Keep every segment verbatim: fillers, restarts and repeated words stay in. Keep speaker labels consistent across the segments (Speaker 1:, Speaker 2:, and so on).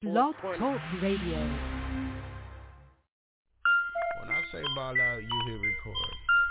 Speaker 1: Blog Talk Radio.
Speaker 2: When I say ball out, you hit record.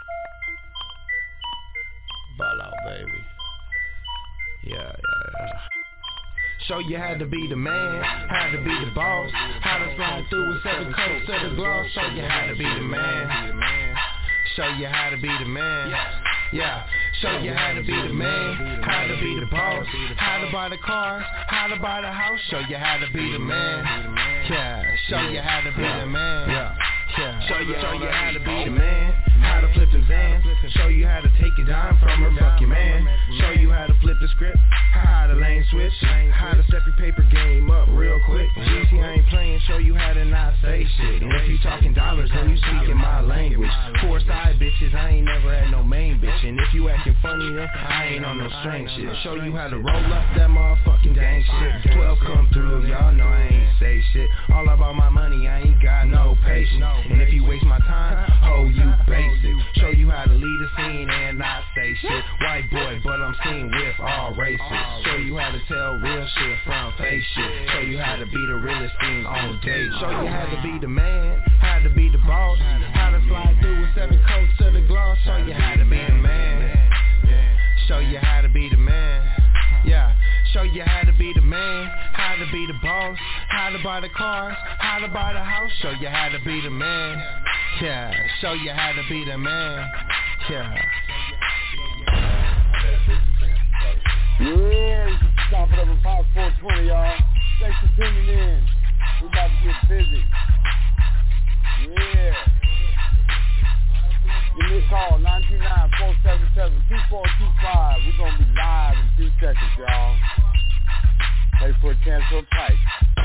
Speaker 2: Ball out, baby. Yeah, yeah, yeah. So you had to be the man, had to be the boss, had to slide through with seven coats of the gloss. So you had to be the man, so you had to be the man, yeah. So you had to be the man, had to be the boss, had to buy the cars, had to buy the house. So you had to be the man, yeah. So you had to be the man, yeah. Yeah. So you, so you had to be the man, how to flip the van, show you how to take it down from a bucket man, show you how to flip the script, how to lane switch, how to step your paper game up real quick. G C, I ain't playing, show you how to not say shit. And if you talking dollars, then you speaking my language. Four side bitches, I ain't never had no main bitch. And if you acting funny, then I ain't on no strange shit. Show you how to roll up that motherfucking gang shit. Twelve come through, y'all know I ain't say shit. All about my money, I ain't got no patience. And if you waste my time, oh, you basic. Show you how to lead a scene and not say shit. White boy, but I'm seen with all races. Show you how to tell real shit from fake shit. Show you how to be the realest thing on date. Show you how to be the man, how to be the boss, how to slide through with seven coats to the gloss. Show you how to be the man. Show you how to be the man. Yeah, show you how to be the man, how to be the boss, how to buy the cars, how to buy the house. Show you how to be the man, yeah. Show you how to be the man, yeah.
Speaker 3: Yeah, it's just top it up at Fox four twenty, y'all. Thanks for tuning in. We're about to get busy. Yeah. Give me a call, nine two nine, four seven seven, two four two five. We're going to be live in two seconds, y'all. Wait for a chance to type.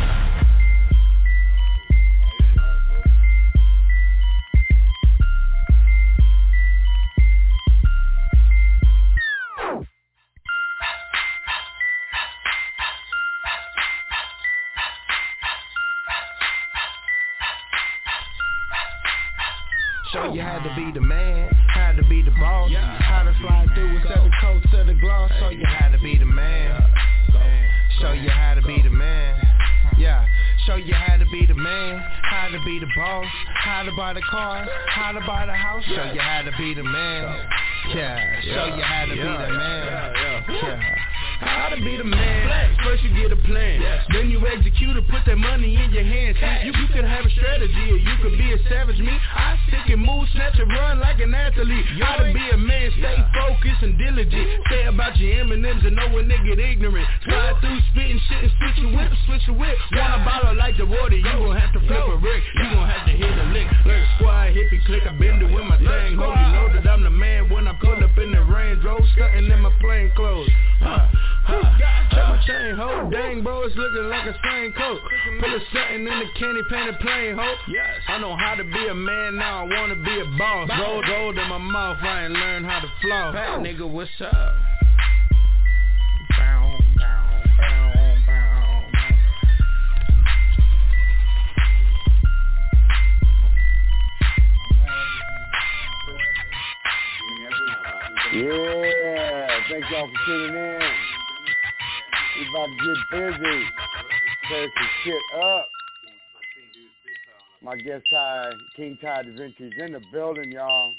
Speaker 2: Show you how to be the man, how to be the boss, how to slide through with seven coats to the gloss. Show you how to be the man, show you how to be the man, yeah. Show you how to be the man, how to be the boss, how to buy the car, how to buy the house. Show you how to be the man, yeah. Show you how to be the man, yeah. How to be the man. First you get a plan, then you execute it, put that money in your hands. You, you can have a strategy or you could be a savage. Me, I stick and move, snatch and run like an athlete. How to be a man, stay focused and diligent. Say about your M and M's and know when they get ignorant. Slide through spitting shit and switch your whip, switch your whip. Want a bottle like the water, you gon' have to flip a brick. You gon' have to hit a lick. Lurk squad, hippie click, I bend it with my thing. Hope you know that I'm the man when I pull up in the Range Rover, stunting in my plain clothes. Huh. Huh. Check my chain, ho. Dang, bro, it's looking like a stain coat. Put a something in the candy painted plain, ho. Yes. I know how to be a man, now I wanna be a boss. Roll gold in my mouth, I ain't learned how to floss. Fat nigga, what's up? Bow, bow, bow, bow.
Speaker 3: Yeah, thank y'all for tuning in. We about to get busy. Tear some shit up. My guest Ty, King Ty Da Vinci's in the building, y'all.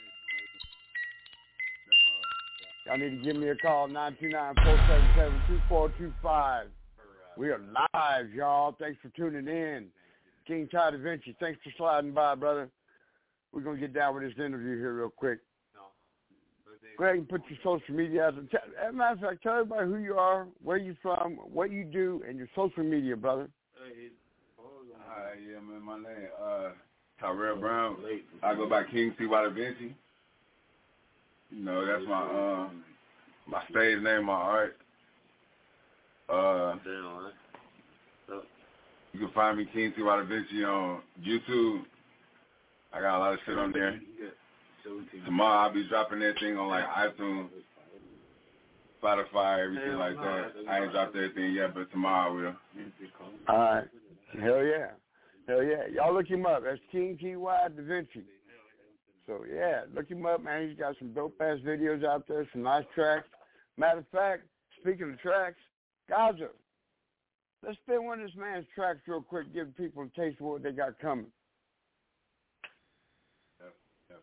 Speaker 3: Y'all need to give me a call, nine two nine, four seven seven, two four two five. We are live, y'all. Thanks for tuning in. King Ty Da Vinci, thanks for sliding by, brother. We're going to get down with this interview here real quick. Go ahead and put your social media out. As a matter of fact, tell everybody who you are, where you from, what you do, and your social media, brother.
Speaker 4: Hi, yeah, man, my name uh, Tyrell Brown. I go by King Ty Da Vinci. You know, that's my uh, my stage name, my art. Uh, you can find me King Ty Da Vinci on YouTube. I got a lot of shit on there. Tomorrow I'll be dropping that thing on like iTunes, Spotify, everything like that. I ain't dropped everything yet, but tomorrow I will.
Speaker 3: All right. Hell yeah. Hell yeah. Y'all look him up. That's King Ty Da Vinci. So yeah, look him up, man. He's got some dope ass videos out there, some nice tracks. Matter of fact, speaking of tracks, Gaza. Let's spin one of this man's tracks real quick, give people a taste of what they got coming.
Speaker 4: Yep, yep.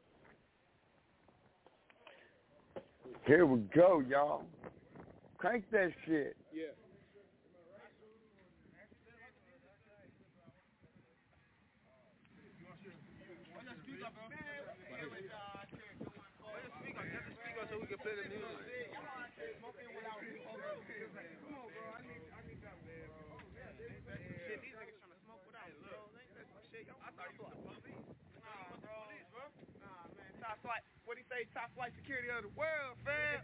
Speaker 3: Here we go, y'all. Crank that shit.
Speaker 1: Yeah. So we can play the music. Shit, these niggas trying to smoke without me, bro. That's some shit. I thought he was the police. Nah, bro. Police, bro. Nah, man. Top flight. What do you say? Top flight security of the world, fam.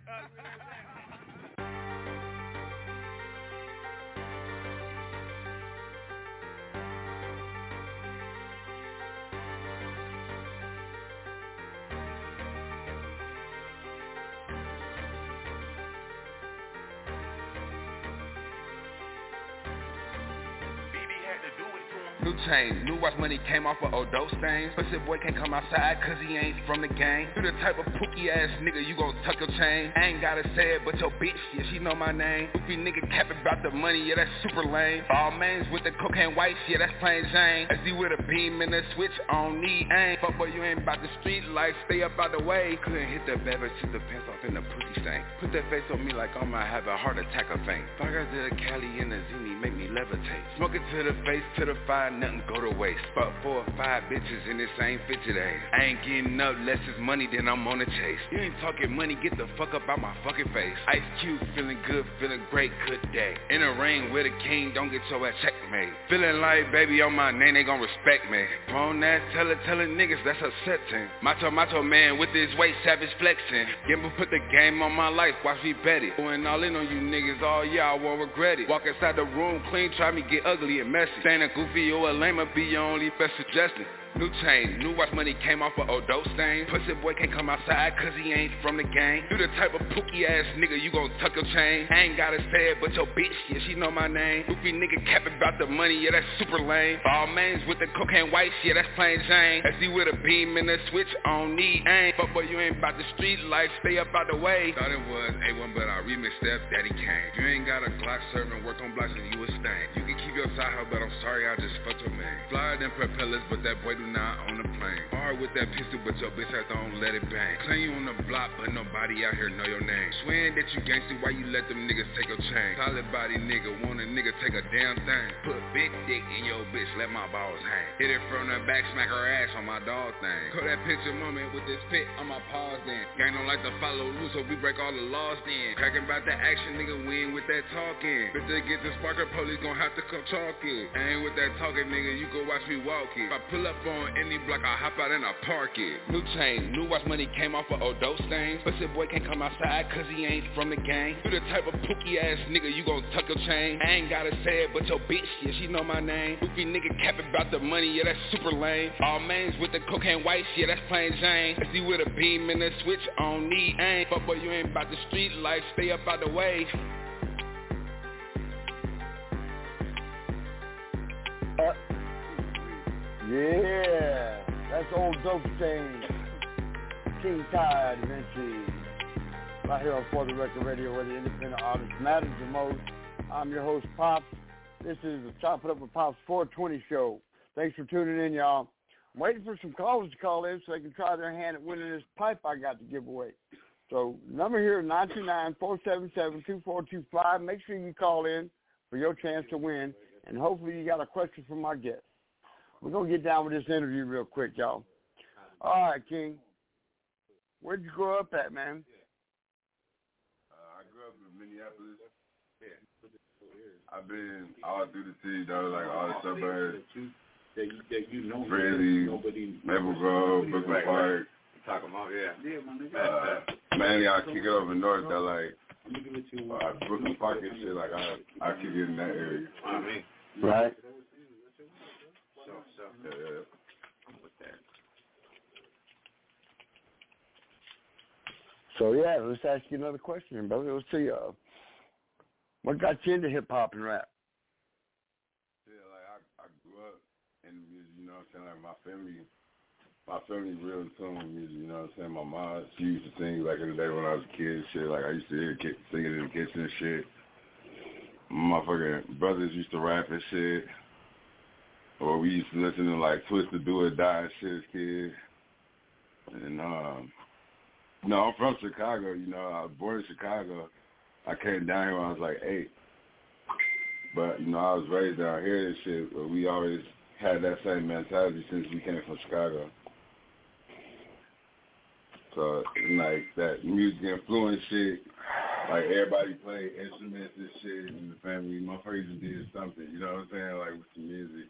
Speaker 2: New chain, new watch money came off of old dope stains. Pussy boy can't come outside cause he ain't from the gang. You the type of pookie ass nigga, you gon' tuck your chain. I ain't gotta say it, but your bitch, yeah, she know my name. Goofy nigga capping about the money, yeah, that's super lame. All mains with the cocaine whites, yeah, that's plain Jane. S D with a beam and a switch, I don't need aim. Fuck boy, you ain't about the street life, stay up out the way. Couldn't hit the bed, but took the pants off in the pussy stank. Put that face on me like I might have a heart attack or faint. Fuck out to the Cali and the Zini, make me levitate. Smoke it to the face, to the fire, nothing go to waste. Fuck four or five bitches in this same fit today. I ain't getting up less is money, then I'm on the chase. You ain't talking money, get the fuck up out my fucking face. Ice Cube, feeling good, feeling great, good day. In the ring with a king, don't get your ass checkmate. Feeling like baby on my name, they gon' respect me. On that, tell it, telling niggas that's upsetting. Macho, macho man with his weight, savage flexing. Gamble put the game on my life, watch me bet it. Going all in on you niggas, all yeah, I won't regret it. Walk inside the room clean, try me get ugly and messy. Saying a goofy or a lame, be your only best suggestion. New chain, new watch money came off of old dope stains. Pussy boy can't come outside cause he ain't from the gang. You the type of pookie ass nigga, you gon' tuck your chain. I ain't gotta say it, but your bitch, yeah, she know my name. Goofy nigga capping about the money, yeah, that's super lame. All mains with the cocaine whites, yeah, that's plain Jane. S D with a beam and a switch, I don't need aim. Fuck boy, you ain't about the street life, stay up out the way. Thought it was A one, but I remixed Steph Daddy Kane. You ain't got a Glock serving, work on blocks and you a stain. You can keep your side hoe, but I'm sorry, I just fucked your man. Flyer than propellers, but that boy do not on the plane. Hard with that pistol, but your bitch has to don't let it bang. Claim you on the block, but nobody out here know your name. Swearing that you gangsta, why you let them niggas take your chain? Solid body nigga, want a nigga take a damn thing. Put big dick in your bitch, let my balls hang. Hit it from the back, smack her ass on my dog thing. Call that picture moment with this pit on my paws then. Gang don't like to follow rules, so we break all the laws then. Cracking about the action, nigga, we ain't with that talking. If they get the sparker, police gon' have to come talking. I ain't with that talking, nigga, you go watch me walk it. If I pull up on any block, I hop out and I park it. New chain, new watch money came off of old dope stains. Pussy boy can't come outside cause he ain't from the gang. You the type of pookie ass nigga, you gon' tuck your chain. I ain't gotta say it, but your bitch, yeah, she know my name. Goofy nigga capping about the money, yeah, that's super lame. All mains with the cocaine whites, yeah, that's plain Jane. S D with a beam and a switch, I don't need aim. Fuck boy, you ain't about the street life, stay up out the way.
Speaker 3: Uh, yeah, that's old dope stain. King Tide, eventually. Right here on For the Record Radio, where the independent artist matters the most. I'm your host, Pops. This is the Chop It Up with Pops four twenty show. Thanks for tuning in, y'all. I'm waiting for some callers to call in so they can try their hand at winning this pipe I got to give away. So, number here is nine two nine, four seven seven, two four two five. Make sure you call in for your chance to win, and hopefully you got a question from my guest. We're going to get down with this interview real quick, y'all. All right, King. Where'd you grow up at, man?
Speaker 4: Uh, I grew up in Minneapolis. I've been all through the city, though, like all the suburbs.
Speaker 5: That you, that you know,
Speaker 4: Freely,
Speaker 5: nobody,
Speaker 4: Maple Grove, Brooklyn Park.
Speaker 1: Talking about, yeah.
Speaker 5: Yeah, my nigga.
Speaker 4: Uh, mainly I kick it over north, though, like uh, Brooklyn Park and shit. Like I, I kick it in that area.
Speaker 1: I mean,
Speaker 3: Right.
Speaker 1: so, so.
Speaker 4: Yeah, yeah.
Speaker 1: With that.
Speaker 3: So, yeah, let's ask you another question, brother. Let's see, uh, what got you into hip-hop and rap?
Speaker 4: Yeah, like I, I grew up in music, you know what I'm saying? Like my family, my family real in tune with music, you know what I'm saying? My mom, she used to sing like in the day when I was a kid, shit. Like I used to hear kids singing in the kitchen and shit. motherfucking brothers used to rap and shit. Or we used to listen to like Twisted Do or Die and shit as kids. And um no, I'm from Chicago, you know, I was born in Chicago. I came down here when I was like eight. But, you know, I was raised down here and shit, but we always had that same mentality since we came from Chicago. So, like, that music influence shit, like, everybody played instruments and shit in the family. Motherfuckers did something, you know what I'm saying, like, with the music.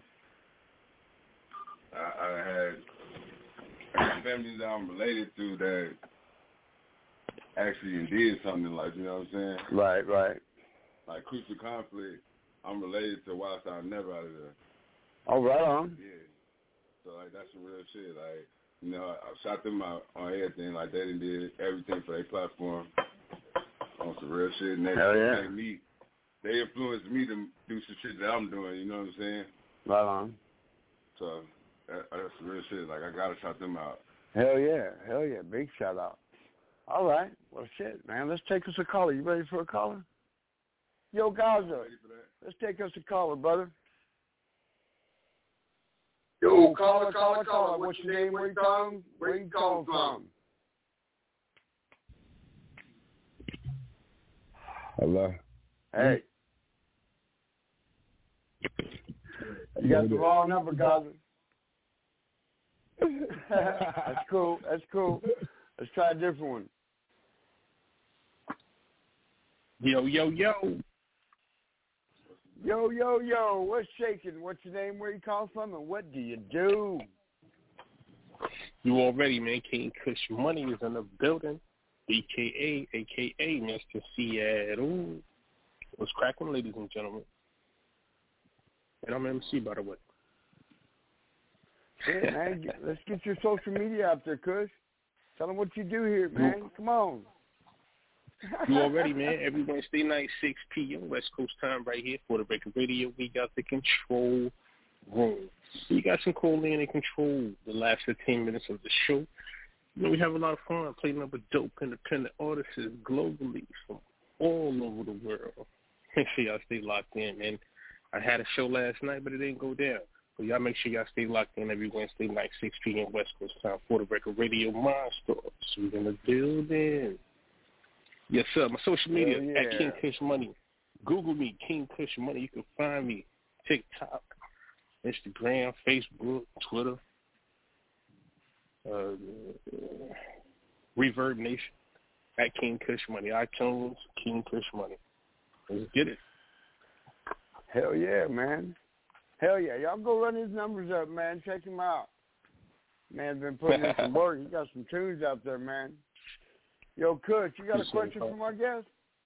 Speaker 4: I, I had families that I'm related to that actually did something, like, you know what I'm saying?
Speaker 3: Right, right.
Speaker 4: Like, Crucial Conflict, I'm related to Wild Style Never out of there.
Speaker 3: Oh, right on.
Speaker 4: Yeah. So, like, that's some real shit. Like, you know, I shot them out on everything. Like, they done did everything for their platform on some real shit. And they,
Speaker 3: Hell yeah.
Speaker 4: they, me, they influenced me to do some shit that I'm doing, you know what I'm saying?
Speaker 3: Right on.
Speaker 4: So, that, that's some real shit. Like, I got to shout them out.
Speaker 3: Hell yeah. Hell yeah. Big shout out. All right. Well, shit, man. Let's take us a caller. You ready for a caller? Yo, Gaza. Let's take us a caller, brother. Yo, caller, caller, caller. What's your name? Where you calling? Where you calling from?
Speaker 6: Hello.
Speaker 3: Hey. You got the wrong number, Gaza. That's cool. That's cool. Let's try a different one.
Speaker 6: Yo, yo, yo.
Speaker 3: Yo, yo, yo. What's shaking? What's your name? Where you calling from? And what do you do?
Speaker 6: You already, man. King Kush Money is in the building. A K A, A K A, Mister Seattle. What's cracking, ladies and gentlemen? And I'm M C, by the way.
Speaker 3: Yeah, man. Let's get your social media out there, Kush. Tell them what you do here, man. Come on.
Speaker 6: You already, man. Every Wednesday night, six p.m. West Coast time right here for the Breaker Radio. We got the control room. You got some call in and control the last fifteen minutes of the show. You know, we have a lot of fun playing up with dope independent artists globally from all over the world. Make sure y'all stay locked in, man. I had a show last night, but it didn't go down. So y'all make sure y'all stay locked in every Wednesday night, six p.m. West Coast time for the Breaker Radio Monsters. We're in the building. Yes, sir. My social media
Speaker 3: yeah.
Speaker 6: at King Kush Money. Google me, King Kush Money. You can find me TikTok, Instagram, Facebook, Twitter, uh, Reverb Nation at King Kush Money. iTunes, King Kush Money. Let's get it.
Speaker 3: Hell yeah, man. Hell yeah. Y'all go run his numbers up, man. Check him out. Man's been putting in some work. He got some tunes out there, man. Yo, Kush, you got a question from our guest?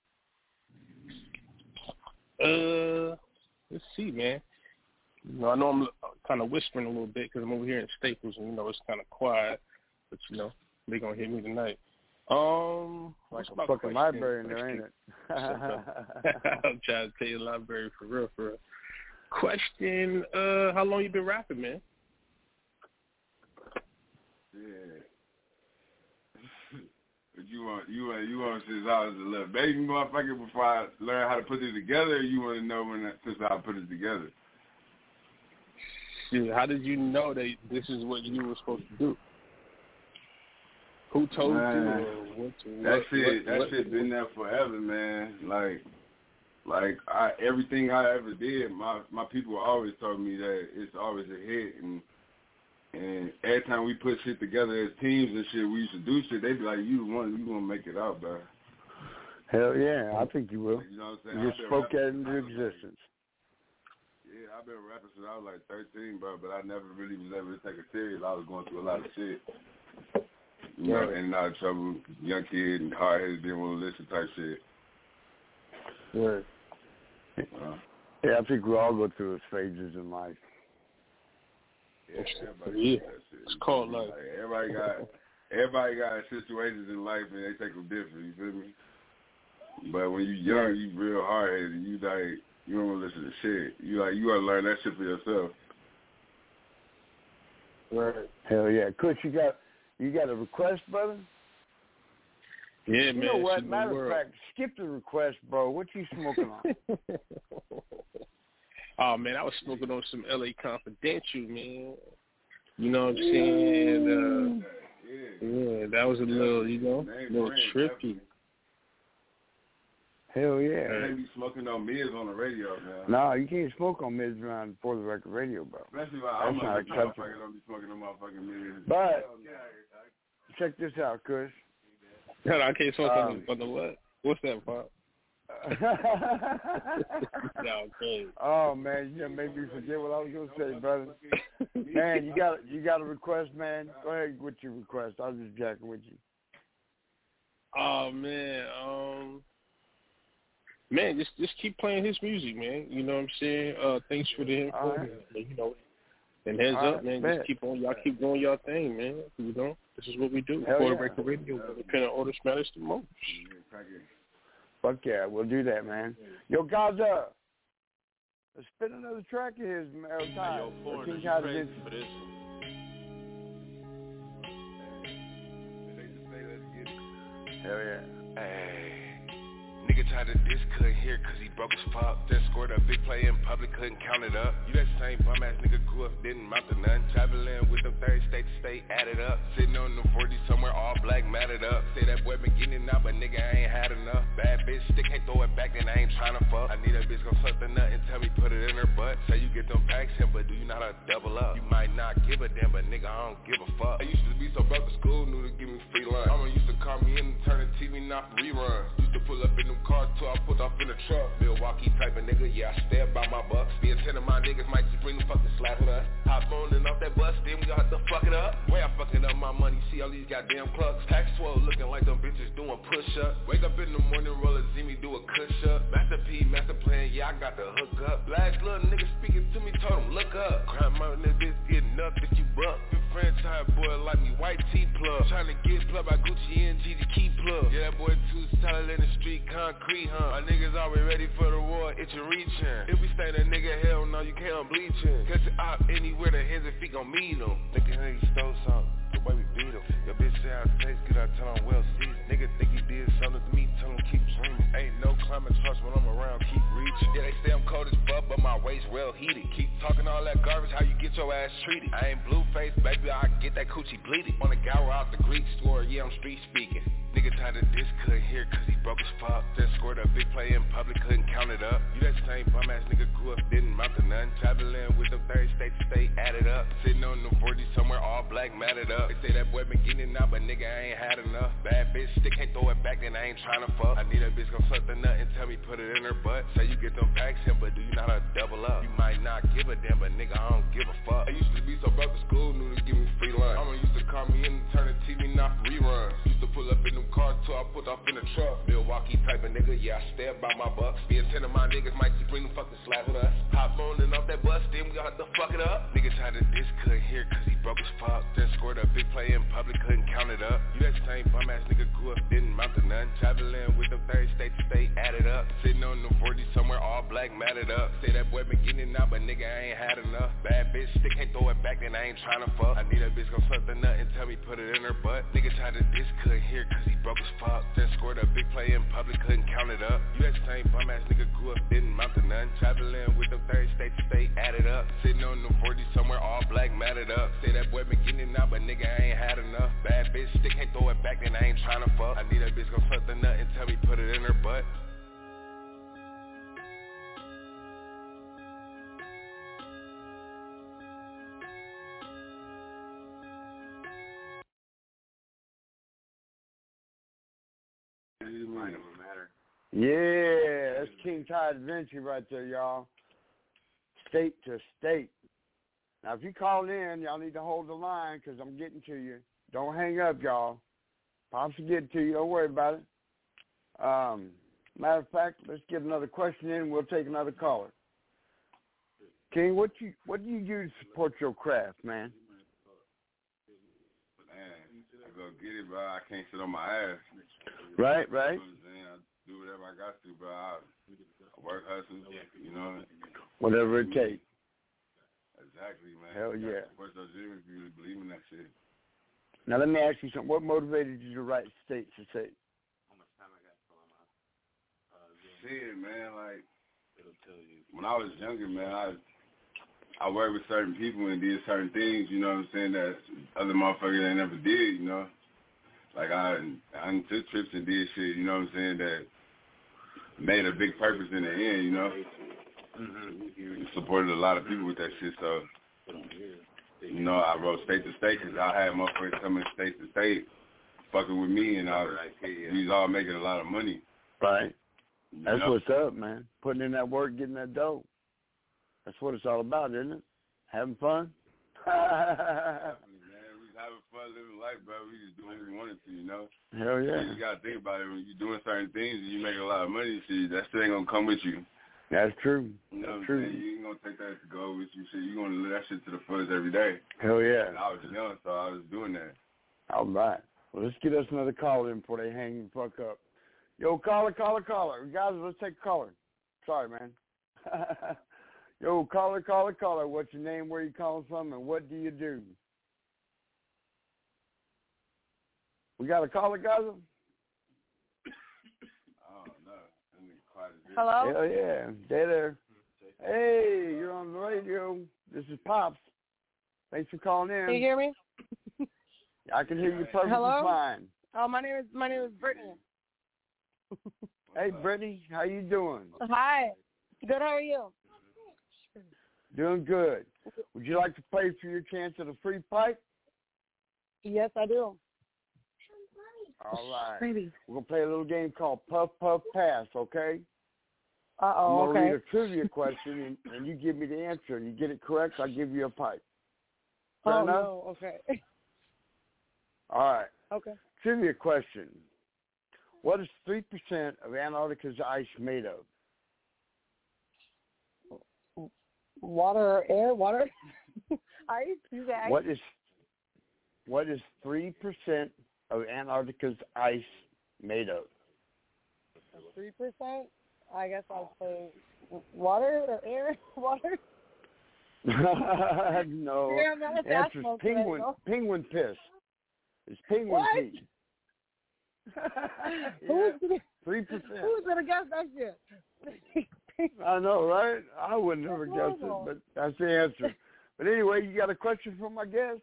Speaker 6: Uh, let's see, man. You know, I know I'm kind of whispering a little bit because I'm over here in Staples, and you know it's kind of quiet. But you know, they gonna hear me tonight. Um,
Speaker 3: like a fucking question? Library in there, ain't it?
Speaker 6: I'm trying to tell you, library for real, for real. Question: Uh, how long you been rapping, man?
Speaker 4: Yeah. You want you want you want since I was a little baby motherfucker before I learned how to put it together, or you want to know when I, since I put it together?
Speaker 6: Dude, how did you know that this is what you were supposed to do? Who told man, you? Or what,
Speaker 4: that
Speaker 6: what,
Speaker 4: shit
Speaker 6: what,
Speaker 4: that
Speaker 6: what,
Speaker 4: shit been there forever, man. Like like I everything I ever did, my my people always told me that it's always a hit, and. And every time we put shit together as teams and shit, we used to do shit, they'd be like, you the one, you gonna make it out, bro.
Speaker 3: Hell yeah, I think you will.
Speaker 4: You know what I'm saying?
Speaker 3: You spoke that into existence.
Speaker 4: Yeah, I've been rapping since I was like thirteen, bro, but I never really was able to take it serious. I was going through a lot of shit. You know, in and out of trouble, young kid and hard-headed, didn't want to listen type shit.
Speaker 3: Right. Uh, yeah, I think we all go through phases in life.
Speaker 4: Yeah, everybody
Speaker 6: yeah.
Speaker 4: That shit.
Speaker 6: It's called life.
Speaker 4: Like, everybody got, everybody got situations in life, and they take them different. You feel me? But when you young, you real hard headed. You like, you don't listen to shit. You like, you gotta learn that shit for yourself.
Speaker 3: Right. Hell yeah, Kush, you got, you got a request, brother?
Speaker 6: Yeah,
Speaker 3: you
Speaker 6: man.
Speaker 3: know what?
Speaker 6: Super
Speaker 3: Matter
Speaker 6: world.
Speaker 3: of fact, skip the request, bro. What you smoking on?
Speaker 6: Oh, man, I was smoking on some L A Confidential, man. You know what I'm saying? Uh, yeah, that was a little, you know, a little trippy.
Speaker 3: Hell yeah.
Speaker 4: They be smoking on Miz on the radio, man.
Speaker 3: No, you can't smoke on Miz around For the Record Radio, bro.
Speaker 4: Especially if I'm not acceptable. Don't be smoking on motherfucking Miz.
Speaker 3: But check this out, Kush.
Speaker 6: No, I can't smoke
Speaker 3: um,
Speaker 6: on, the, on the what? What's that, Pop? No, okay.
Speaker 3: Oh man, you done made me forget what I was gonna say, brother. Man, you got you got a request, man. Go ahead with your request. I was just jacking with you.
Speaker 6: Oh man, um, man, just just keep playing his music, man. You know what I'm saying? Uh, thanks for the info, right. You know. And heads
Speaker 3: All
Speaker 6: up,
Speaker 3: right,
Speaker 6: man.
Speaker 3: man.
Speaker 6: Just keep on, y'all keep doing y'all thing, man. You know, this is what we do.
Speaker 3: Hell
Speaker 6: For the
Speaker 3: yeah.
Speaker 6: Record Radio, independent artists matters the most.
Speaker 3: Fuck yeah, we'll do that, man. Yo, Gaza, let's spin another track of his, Meryl Time.
Speaker 7: Yo, foreign,
Speaker 3: King
Speaker 7: you
Speaker 3: Tide
Speaker 7: crazy
Speaker 3: Vinci.
Speaker 7: for this one.
Speaker 3: Hell yeah.
Speaker 2: Hey. Nigga tried to diss, couldn't hear cause he broke his fuck. Just scored a big play in public, couldn't count it up. You that same bum ass nigga grew up, didn't mount to none. Traveling with them third state to state, added up. Sitting on the forty somewhere, all black, matted up. Say that boy been getting it out, but nigga I ain't had enough. Bad bitch, stick, can't throw it back, and I ain't tryna fuck. I need a bitch gon' suck the nut and tell me put it in her butt. Say you get them packs in, but do you know how to double up? You might not give a damn, but nigga I don't give a fuck. I used to be so broke at school, knew to give me free lunch. Mama used to call me in and turn the T V not for reruns. Used to pull up in them cars till I put off in the truck. Milwaukee type of nigga, yeah, I stay by my bucks. Be a ten of my niggas might just bring the fucking slap with us. Hop on and off that bus, then we gon' have to fuck it up. Way I'm fucking up my money, see all these goddamn clucks. Tax swole looking like them bitches doing push-up. Wake up in the morning, roll a Zimmy, do a cush-up. Master P, master plan, yeah, I got the hook up. Last little nigga speaking to me, told him look up. Crime out in this bitch, getting up if you buck. Good franchise boy like me, white T-plug. Tryna get plugged by Gucci N G to keep plug. Yeah, that boy too solid in the street, concrete, huh? My niggas always ready for the war, itchin' reachin'. If we stay that nigga, hell no, you can't bleachin'. Catch it out anywhere, the hands and feet gon' meet him. Thinkin' nigga stole something, the way we beat him. Your bitch say I taste good, I tell him well seasoned. Nigga think he did something to me, tell him keep dreaming. Ain't no climate trust when I'm around, keep reaching. Yeah, they say I'm cold as fuck, but my waist well heated. Keep talking all that garbage, how you get your ass treated. I ain't blue face, baby, I get that coochie bleeded. On the gower out the Greek store, yeah, I'm street speaking. Nigga tried to diss, couldn't hear cause he broke his fuck. Just scored a big play in public, couldn't count it up. You that same bum ass nigga grew up, didn't mount to none. Traveling with them third state to state, added up. Sitting on the forty somewhere, all black, matted up. They say that boy been getting it out, but nigga I ain't had enough. Bad bitch, stick, can't throw it back, then I ain't tryna fuck. I need a bitch gon' suck the nut and tell me put it in her butt. Say you get them packs in, but do you know how to double up? You might not give a damn, but nigga I don't give a fuck. I used to be so broke at school, knew to give me free lunch. Mama used to call me in and turn the T V not for reruns. Used to pull up in them cars till I put off in the truck. Milwaukee type of nigga, yeah, I stay by my bucks. Be a ten of my niggas might just bring them fucking slap with us. Hop on and off that bus, then we gon' have to fuck it up. Nigga tried to diss, couldn't hear cause he broke his fuck. Just scored a big play in public, couldn't count it up. You that same bum ass nigga grew up, didn't mount to none. Traveling with them third state to state, added up. Sitting on the forty somewhere, all black, matted up. Say that boy been getting it out, but nigga I ain't had enough. Bad bitch, stick, can't throw it back, then I ain't tryna fuck. I need a bitch gon' suck the nut and tell me put it in her butt. Nigga tried to diss, couldn't hear cause he broke his fuck. Just scored a big play in public, couldn't count it up. You that same bum ass nigga grew up, didn't mount to none. Traveling with them third state to state, added up. Sitting on the forty somewhere, all black, matted up. Say that boy been getting it out, but nigga I ain't had enough. Bad bitch, stick, can't throw it back, then I ain't tryna fuck. I need a bitch gon' suck the nut and tell me put it in her butt.
Speaker 3: Yeah, that's King Tide Vinci right there, y'all. State to state. Now, if you call in, y'all need to hold the line because I'm getting to you. Don't hang up, y'all. Pops will get to you. Don't worry about it. Um, matter of fact, let's get another question in. We'll take another caller. King, what you what do you do to support your craft, man?
Speaker 4: Man, I go get it, bro. I can't sit on my ass.
Speaker 3: Right, right.
Speaker 4: You know what I'm saying? I do whatever I got to, bro. I, I work, hustle, you know.
Speaker 3: Whatever it takes.
Speaker 4: Exactly, man.
Speaker 3: Hell yeah.
Speaker 4: Support those dreams if you believe in that shit.
Speaker 3: Now, let me ask you something. What motivated you to write State to State?
Speaker 4: shit, man, like, it'll tell you. When I was younger, man, I I worked with certain people and did certain things, you know what I'm saying, that other motherfuckers ain't never did, you know. Like, I, I took trips and did shit, you know what I'm saying, that made a big purpose in the end, you know. Mm-hmm. Supported a lot of people with that shit, so, you know, I rode state to state because I had motherfuckers coming state to state fucking with me, and I was, we was all making a lot of money.
Speaker 3: Right. That's
Speaker 4: you know?
Speaker 3: What's up, man. Putting in that work, getting that dough. That's what it's all about, isn't it? Having fun?
Speaker 4: Definitely, man. We was having fun living life, bro. We just doing what we wanted to, you know?
Speaker 3: Hell yeah.
Speaker 4: You got to think about it. When you're doing certain things and you make a lot of money, shit, that shit ain't going to come with you.
Speaker 3: That's true.
Speaker 4: You know what
Speaker 3: true.
Speaker 4: I'm saying? You ain't going to take that to go with you. Shit. You're going to live that shit to the fullest every day.
Speaker 3: Hell yeah.
Speaker 4: And I was young, so I was doing that.
Speaker 3: All right. Well, let's get us another caller in before they hang the fuck up. Yo, caller, caller, caller. Guys, let's take a caller. Sorry, man. Yo, caller, caller, caller. What's your name, where you calling from, and what do you do? We got a caller, guys?
Speaker 4: I don't know.
Speaker 8: Hello?
Speaker 3: Hell yeah. Stay there. Hey, you're on the radio. This is Pops. Thanks for calling in.
Speaker 8: Can you hear me?
Speaker 3: I can hear you perfectly
Speaker 8: Hello?
Speaker 3: fine.
Speaker 8: Oh, my name is my name is Brittany.
Speaker 3: Hey, Brittany, how you doing?
Speaker 8: Hi. Good, how are you?
Speaker 3: Doing good. Would you like to play for your chance at a free pipe?
Speaker 8: Yes, I do.
Speaker 3: All right.
Speaker 8: Maybe.
Speaker 3: We're going to play a little game called Puff, Puff, Pass, okay?
Speaker 8: Uh-oh,
Speaker 3: I'm going to
Speaker 8: okay.
Speaker 3: read a trivia question, and, and you give me the answer. And you get it correct, I'll give you a pipe. Fair
Speaker 8: oh,
Speaker 3: enough?
Speaker 8: no, okay.
Speaker 3: All right.
Speaker 8: Okay.
Speaker 3: Trivia question. What is three percent of Antarctica's ice made of?
Speaker 8: Water, air, water, ice, you got ice.
Speaker 3: What is what is three percent of Antarctica's ice made of?
Speaker 8: Three percent? I guess I'll say water or air, water.
Speaker 3: No.
Speaker 8: Yeah, man,
Speaker 3: the answer is penguin. Penguin piss. It's penguin
Speaker 8: what?
Speaker 3: pee.
Speaker 8: Who's
Speaker 3: three percent.
Speaker 8: Who's gonna guess that shit?
Speaker 3: I know, right? I would never guess it, but that's the answer. But anyway, you got a question for my guest?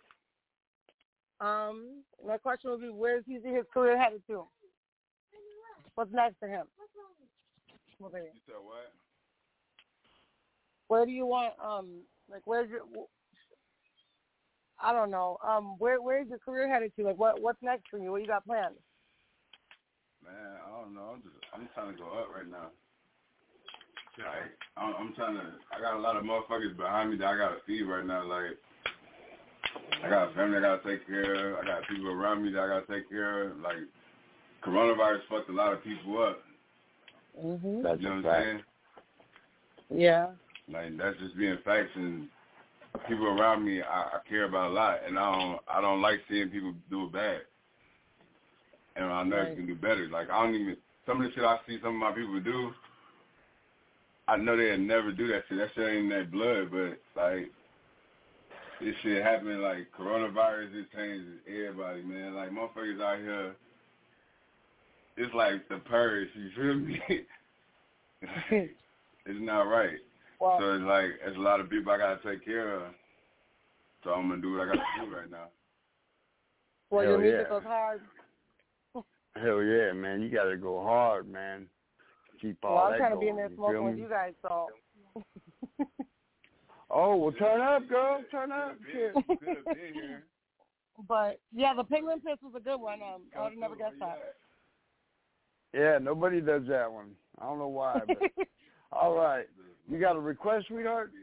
Speaker 8: Um, my question would be, where does he see his career headed to? What's next for him?
Speaker 4: You said what?
Speaker 8: Where do you want? Um, like where's your? I don't know. Um, where where's your career headed to? Like what what's next for you? What you got planned?
Speaker 4: Man, I don't know. I'm just I'm trying to go up right now. Like, I'm, I'm trying to, I got a lot of motherfuckers behind me that I got to feed right now. Like, I got a family I got to take care of. I got people around me that I got to take care of. Like, coronavirus fucked a lot of people up.
Speaker 8: Mm-hmm.
Speaker 3: That's
Speaker 4: you know
Speaker 3: a
Speaker 4: what
Speaker 3: fact.
Speaker 4: I'm saying?
Speaker 8: Yeah.
Speaker 4: Like, that's just being facts. And people around me, I, I care about a lot. And I don't, I don't like seeing people do it bad. And I know
Speaker 8: right.
Speaker 4: you can do better. Like, I don't even, some of the shit I see some of my people do, I know they'll never do that shit. That shit ain't in their blood, but, like, this shit happening, like, coronavirus, it changes everybody, man. Like, motherfuckers out here, it's like the purge, you feel me? It's not right.
Speaker 8: Well,
Speaker 4: so it's like, there's a lot of people I got to take care of, so I'm going to do what I got to do right now.
Speaker 8: Well,
Speaker 3: Hell
Speaker 8: your music
Speaker 3: yeah.
Speaker 8: goes hard.
Speaker 3: Hell yeah, man. You got to go hard, man. Keep all
Speaker 8: well, I'm
Speaker 3: that
Speaker 8: trying to
Speaker 3: going,
Speaker 8: be in there smoking with
Speaker 3: me?
Speaker 8: you guys, so.
Speaker 3: Oh, well, turn up, girl. Turn up. Shit.
Speaker 8: But, yeah, the penguin piss was a good one. Um, I would have never guessed that.
Speaker 3: Yeah, nobody does that one. I don't know why, but all right. You got a request, sweetheart?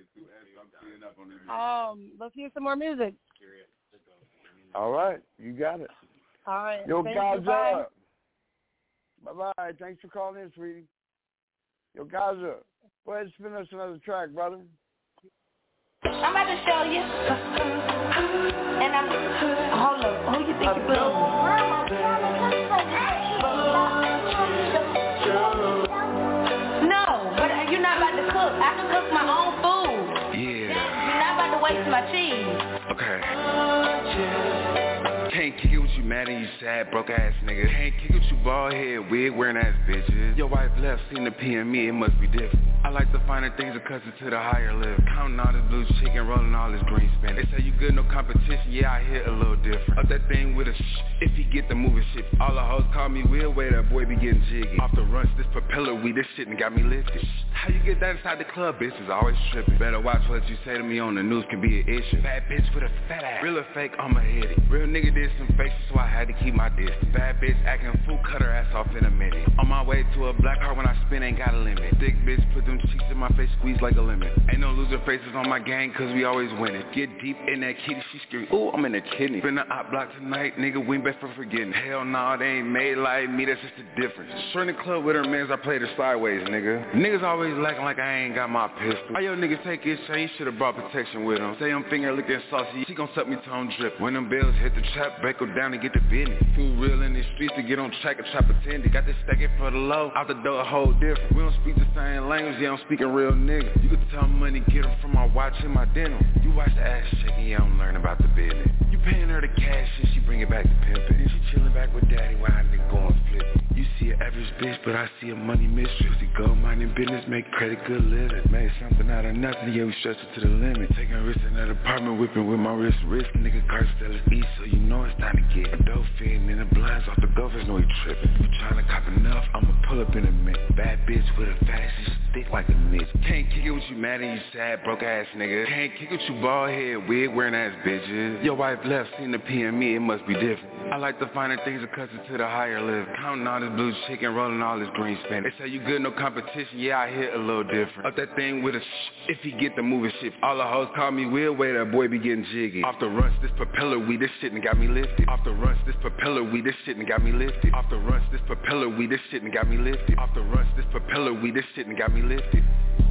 Speaker 8: Um, let's hear some more music.
Speaker 3: All right. You got it.
Speaker 8: All right.
Speaker 3: Yo,
Speaker 8: Thank
Speaker 3: guys
Speaker 8: you. Bye.
Speaker 3: up. Bye-bye. Thanks for calling in, sweetie. Yo, Gaza, go ahead and spin us another track, brother.
Speaker 9: I'm about to show you. And I'm, hold up, who you think you're putting? No, but you're not about to cook. I can cook my own food.
Speaker 2: Yeah.
Speaker 9: You're not about to waste my cheese.
Speaker 2: Okay.
Speaker 4: uh, can't kick it with you mad and you sad, broke ass nigga. Can't kick it with you bald head, wig wearing ass bitches. Your wife left, seen the P M E, it must be different. I like the finer things accustomed to the higher live. Counting all this blue chicken, rolling all this green spin. They say you good, no competition, yeah, I hit a little different. Up that thing with a shh, if he get the moving shit. All the hoes call me weird, way that boy be getting jiggy. Off the runs, this propeller weed, this shit and got me lifted. How you get that inside the club, bitch, is always tripping. Better watch what you say to me on the news, can be an issue. Bad bitch with a fat ass, real or fake, I'ma hit it. Real nigga did some faces, so I had to keep my distance. Bad bitch acting fool, cut her ass off in a minute. On my way to a black heart when I spin, ain't got a limit. Thick bitch, put them cheeks in my face, squeeze like a lemon. Ain't no loser faces on my gang, cause we always winning. Get deep in that kitty, she scream, ooh, I'm in the kidney. Finna op block tonight, nigga, we ain't best for forgetting. Hell nah, they ain't made like me, that's just the difference. Short in the club with her mans, I played her sideways, nigga. Niggas always lacking like I ain't got my pistol. Why your niggas take his shit, he should've brought protection with him. Say I'm finger licking saucy, she gon' suck me till I'm drip. When them bills hit the trap, break her down and get the business. Too real in the streets to get on track or try pretending. Got this stack it for the low, out the door a whole different. We don't speak the same language, yeah, I'm speaking real nigga. You can tell money, get them from my watch and my denim. You watch the ass shaking, yeah, I'm learning about the business. You paying her the cash and she bring it back to pimpin'. She chillin' back with daddy while I nigga going flip. You see an average bitch, but I see a money mistress. You go minding business, make credit, good living. Made something out of nothing, yeah, we stretch it to the limit. Taking risks in that apartment, whipping with my wrist, wrist. Nigga car still is east, so you know it's time to get a dope feeding in the blinds off the golfers, know he trippin'. You tryna cop enough, I'ma pull up in a minute. Bad bitch with a fat ass, she thick like a niche. Can't kick it with you mad and you sad, broke ass nigga. Can't kick it with you bald head, wig wearing ass bitches. Your wife left, seen the P M E, it must be different. I like the finer things accustomed to the higher live. Counting all this blue chicken, rolling all this green spin. They say you good, no competition, yeah, I hit a little different. Up that thing with a shh, if he get the moving shit. All the hoes call me weird, way that boy be getting jiggy. Off the runs, this propeller weed, this shit and got me lifted. Off the runs, this propeller weed, this shit and got me lifted. Off the runs, this propeller weed, this shit and got me lifted. Off the runs, this propeller weed, this shit and got me lifted.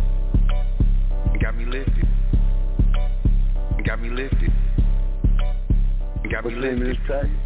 Speaker 4: And got me lifted. And got me lifted. And got me lifted.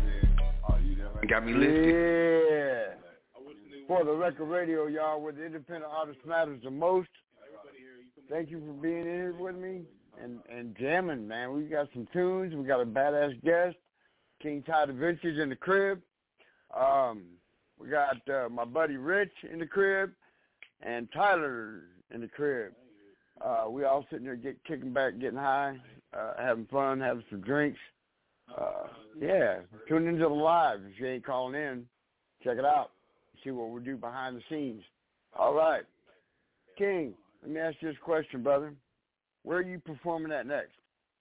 Speaker 4: And got me lifted.
Speaker 3: Yeah. For the record radio, y'all, where the independent artist matters the most. Thank you for being in here with me and, and jamming, man. We got some tunes. We got a badass guest. King Ty DaVinci's in the crib. Um, we got uh, my buddy Rich in the crib and Tyler in the crib. Uh, we all sitting there get, kicking back, getting high, uh, having fun, having some drinks. Uh, yeah, tune into the live. If you ain't calling in, check it out. See what we do behind the scenes. All right. King, let me ask you this question, brother. Where are you performing at next?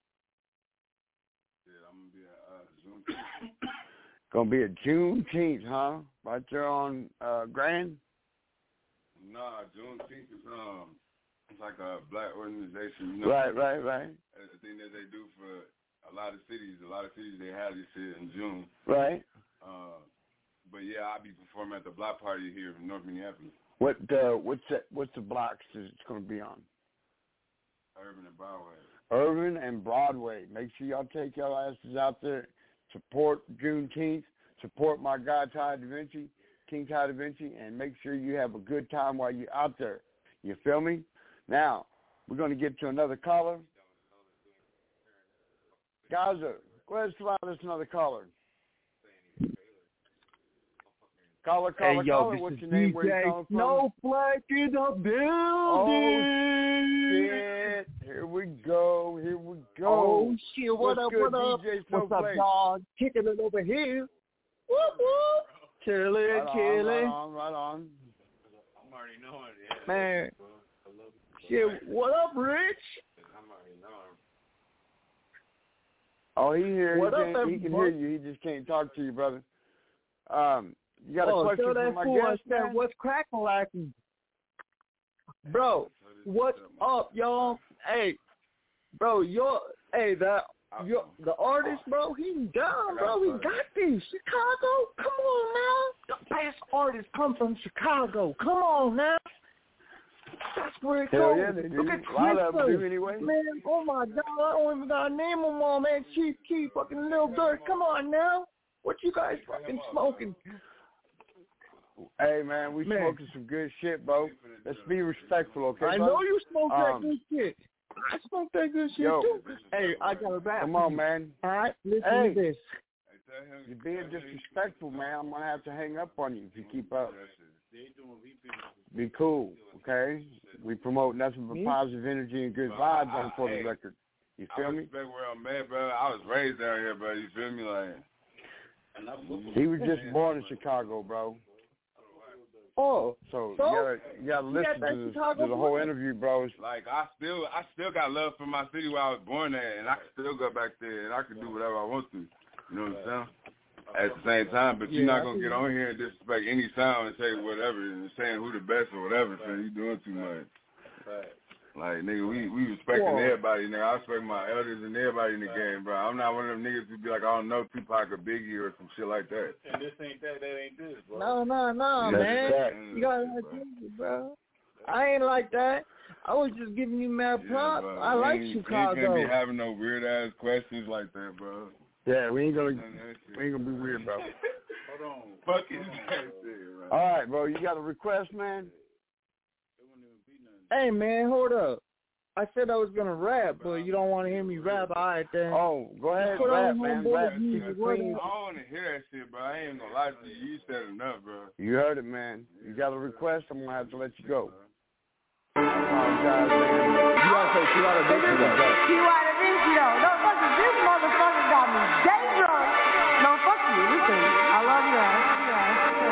Speaker 4: Yeah, I'm going to be at uh, Juneteenth.
Speaker 3: Going to be at Juneteenth, huh? Right there on uh, Grand?
Speaker 4: Nah, Juneteenth is um, it's like a black organization. You know,
Speaker 3: right, right, right.
Speaker 4: A thing that they do for a lot of cities. A lot of cities, they have this shit in June.
Speaker 3: Right.
Speaker 4: Uh, but yeah, I'll be performing at the block party here in North Minneapolis.
Speaker 3: What uh, what's that, what's the blocks it's going to be on?
Speaker 4: Urban and Broadway.
Speaker 3: Urban and Broadway. Make sure y'all take y'all asses out there. Support Juneteenth. Support my guy Ty DaVinci, King Ty DaVinci, and make sure you have a good time while you're out there. You feel me? Now, we're going to get to another caller. Gaza, go ahead and slide us another caller. Caller, caller,
Speaker 10: hey, yo,
Speaker 3: caller, what's your name?
Speaker 10: D J
Speaker 3: Where you calling from?
Speaker 10: Snowflake in the building.
Speaker 3: Oh, shit. Here we go. Here we go.
Speaker 10: Oh, shit. What
Speaker 3: what's
Speaker 10: up,
Speaker 3: good,
Speaker 10: what up?
Speaker 3: D J
Speaker 10: What's up,
Speaker 3: Snowflake?
Speaker 10: dog? Kicking it over here. Whoop, whoop. Chilling,
Speaker 3: right on,
Speaker 10: chilling.
Speaker 3: Right on, right on.
Speaker 5: I'm already knowing it.
Speaker 10: Man. Shit, what up, Rich?
Speaker 5: I'm already knowing.
Speaker 3: Oh, he here.
Speaker 10: What
Speaker 3: he,
Speaker 10: up,
Speaker 3: can't, he can hear you. He just can't talk to you, brother. Um, you got a
Speaker 10: oh,
Speaker 3: question
Speaker 10: so
Speaker 3: for
Speaker 10: that
Speaker 3: my
Speaker 10: fool
Speaker 3: guest,
Speaker 10: understand
Speaker 3: man?
Speaker 10: what's cracking like, bro? What's up, y'all? Hey, bro, you're hey the your the artist, bro. He done, bro. We got this. Chicago, come on now. The best artists come from Chicago. Come on now. That's where it
Speaker 3: Hell
Speaker 10: goes.
Speaker 3: yeah, they do.
Speaker 10: Look at
Speaker 3: A lot of them
Speaker 10: Twister.
Speaker 3: do anyway.
Speaker 10: Man, oh my God, I don't even gotta name them all, man. Chief Keef, fucking Lil Durk. Come on now. What you guys fucking smoking?
Speaker 3: Hey, man, we
Speaker 10: man.
Speaker 3: smoking some good shit, bro. Let's be respectful, okay,
Speaker 10: I
Speaker 3: brother?
Speaker 10: know you smoke
Speaker 3: um,
Speaker 10: that good shit. I smoke that good shit,
Speaker 3: yo,
Speaker 10: too. Hey, I got a rap.
Speaker 3: Come on, man.
Speaker 10: All right, listen
Speaker 3: hey.
Speaker 10: to this.
Speaker 3: You're being disrespectful, man. I'm gonna have to hang up on you if you keep up. Be cool, okay? We promote nothing but positive energy and good vibes on for the record. You feel
Speaker 4: I
Speaker 3: me?
Speaker 4: respect where I'm at, bro. I was raised down here, bro. You feel me? Like,
Speaker 3: he was just born in Chicago, bro.
Speaker 10: Oh,
Speaker 3: so,
Speaker 10: so
Speaker 3: you gotta, you gotta listen to, this, to the whole interview, bro.
Speaker 4: Like, I still, I still got love for my city where I was born at, and I can still go back there and I can do whatever I want to. You know what I'm saying? At the same time, but you're
Speaker 10: yeah,
Speaker 4: not gonna get on here and disrespect any sound and say whatever and saying who the best or whatever. So you doing too much.
Speaker 5: Right.
Speaker 4: Like, nigga, we we respecting Whoa. everybody, nigga. I respect my elders and everybody in the game, bro. I'm not one of them niggas who be like, I don't know Tupac or Biggie or some shit like that.
Speaker 5: And this ain't that, that ain't this, bro.
Speaker 10: No, no, no,
Speaker 3: That's
Speaker 10: man.
Speaker 3: that.
Speaker 10: You gotta like this, bro. I ain't like that. I was just giving you mad props.
Speaker 4: Yeah,
Speaker 10: I like
Speaker 4: ain't,
Speaker 10: Chicago.
Speaker 4: You can't be having no weird ass questions like that, bro.
Speaker 3: Yeah, we ain't gonna, we ain't gonna be weird, bro.
Speaker 4: Hold on. Fuck it.
Speaker 3: All right, bro. You got a request, man?
Speaker 10: Hey, man, hold up. I said I was gonna rap, but you don't want to hear me rap. All right, then.
Speaker 3: Oh, go ahead,
Speaker 10: Put
Speaker 3: rap,
Speaker 10: on
Speaker 3: man.
Speaker 10: Homeboy
Speaker 3: Rap.
Speaker 10: Music.
Speaker 4: I don't want to hear that shit, bro. I ain't gonna lie to you. You said enough, bro.
Speaker 3: You heard it, man. You got a request? I'm gonna have to let you go. I apologize, man. You gotta say Q out of Vinci, though.
Speaker 9: Q out of Vinci, though. No, fuck it. This motherfucker got me dangerous. No, fuck you. Listen, I love you. I love you.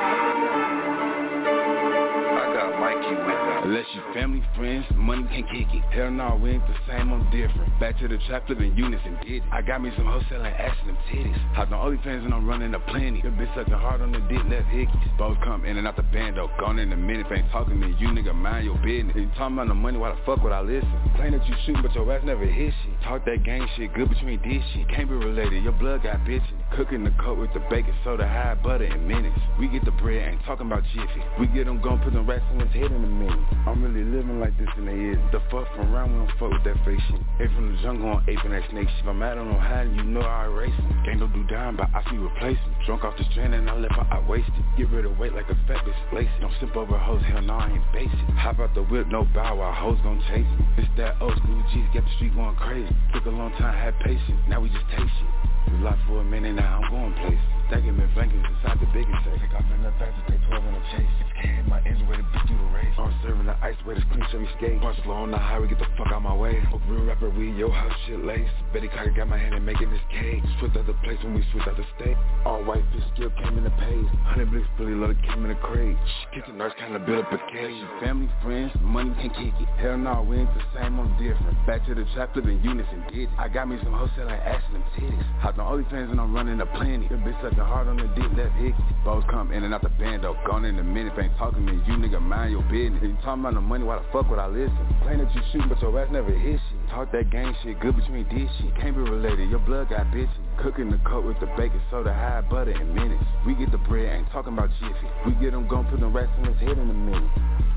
Speaker 11: I got Mikey with that. Unless you family, friends, money can't kick it. Hell no, we ain't the same, I'm different. Back to the trap, living units and did it. I got me some wholesaling ass and them titties. Hopped on OnlyFans and I'm running a plenty. Your bitch sucking hard on the dick, left hickeys. Both come in and out the bando. Gone in a minute, ain't talking to you, nigga, mind your business. You talking about the money, why the fuck would I listen? Claim that you shooting, but your ass never hit shit. Talk that gang shit, good between this shit. Can't be related, your blood got bitchin'. Cooking the coat with the bacon soda, high butter in minutes. We get the bread, ain't talking about jiffy. We get them gon' put them rats in his head in a minute. I'm really living like this in the head. The fuck from around, we don't fuck with that fake shit. Ain't from the jungle on aping that snake shit. If I'm mad on hiding, you know I erase him. Can't no do down, but I see replacing. Drunk off the strand and I left her, I wasted. Get rid of weight like a fat bitch lace. Don't sip over hoes, hell no, I ain't basic. Hop out the whip, no bow while hoes gon' chase me. It's that old school G's, get the street going crazy. Took a long time, had patience, now we just taste shit. We lost for a minute, now I'm going places. Stacking me blankets inside the biggest safe. Take off in the fast, take twelve in the chase. six K hit my engine, way to beat through the race. I'm serving the ice, way to screen Chevy skate. Punch slow on the highway, get the fuck out my way. A real rapper, we your house shit lace. Betty Cocker got my hand in making this cake. Switched out the place when we switched out the state. All white fish skill came in the page. Honey Blitz fully loaded came in the crate. Kitchen nurse kinda built up a cage. Family, friends, money can't kick it. Hell no, we ain't the same, I'm different. Back to the trap, living units and did it. I got me some wholesaling ass and them titties. Hopped on OnlyFans and I'm running a plenty. Your bitch sucking hard on the dick, left hickey. Bows come in and out the bando. Gone in a minute, ain't talking to you, nigga, mind your business. If you talking about the money, why the fuck would I listen? Claim that you shooting, but your ass never hit shit. Talk that gang shit, good between this shit. Can't be related, your blood got bitchin'. Cooking the coat with the bacon soda, high butter in minutes. We get the bread, ain't talking about jiffy. We get them gon' put them rats in his head in a minute.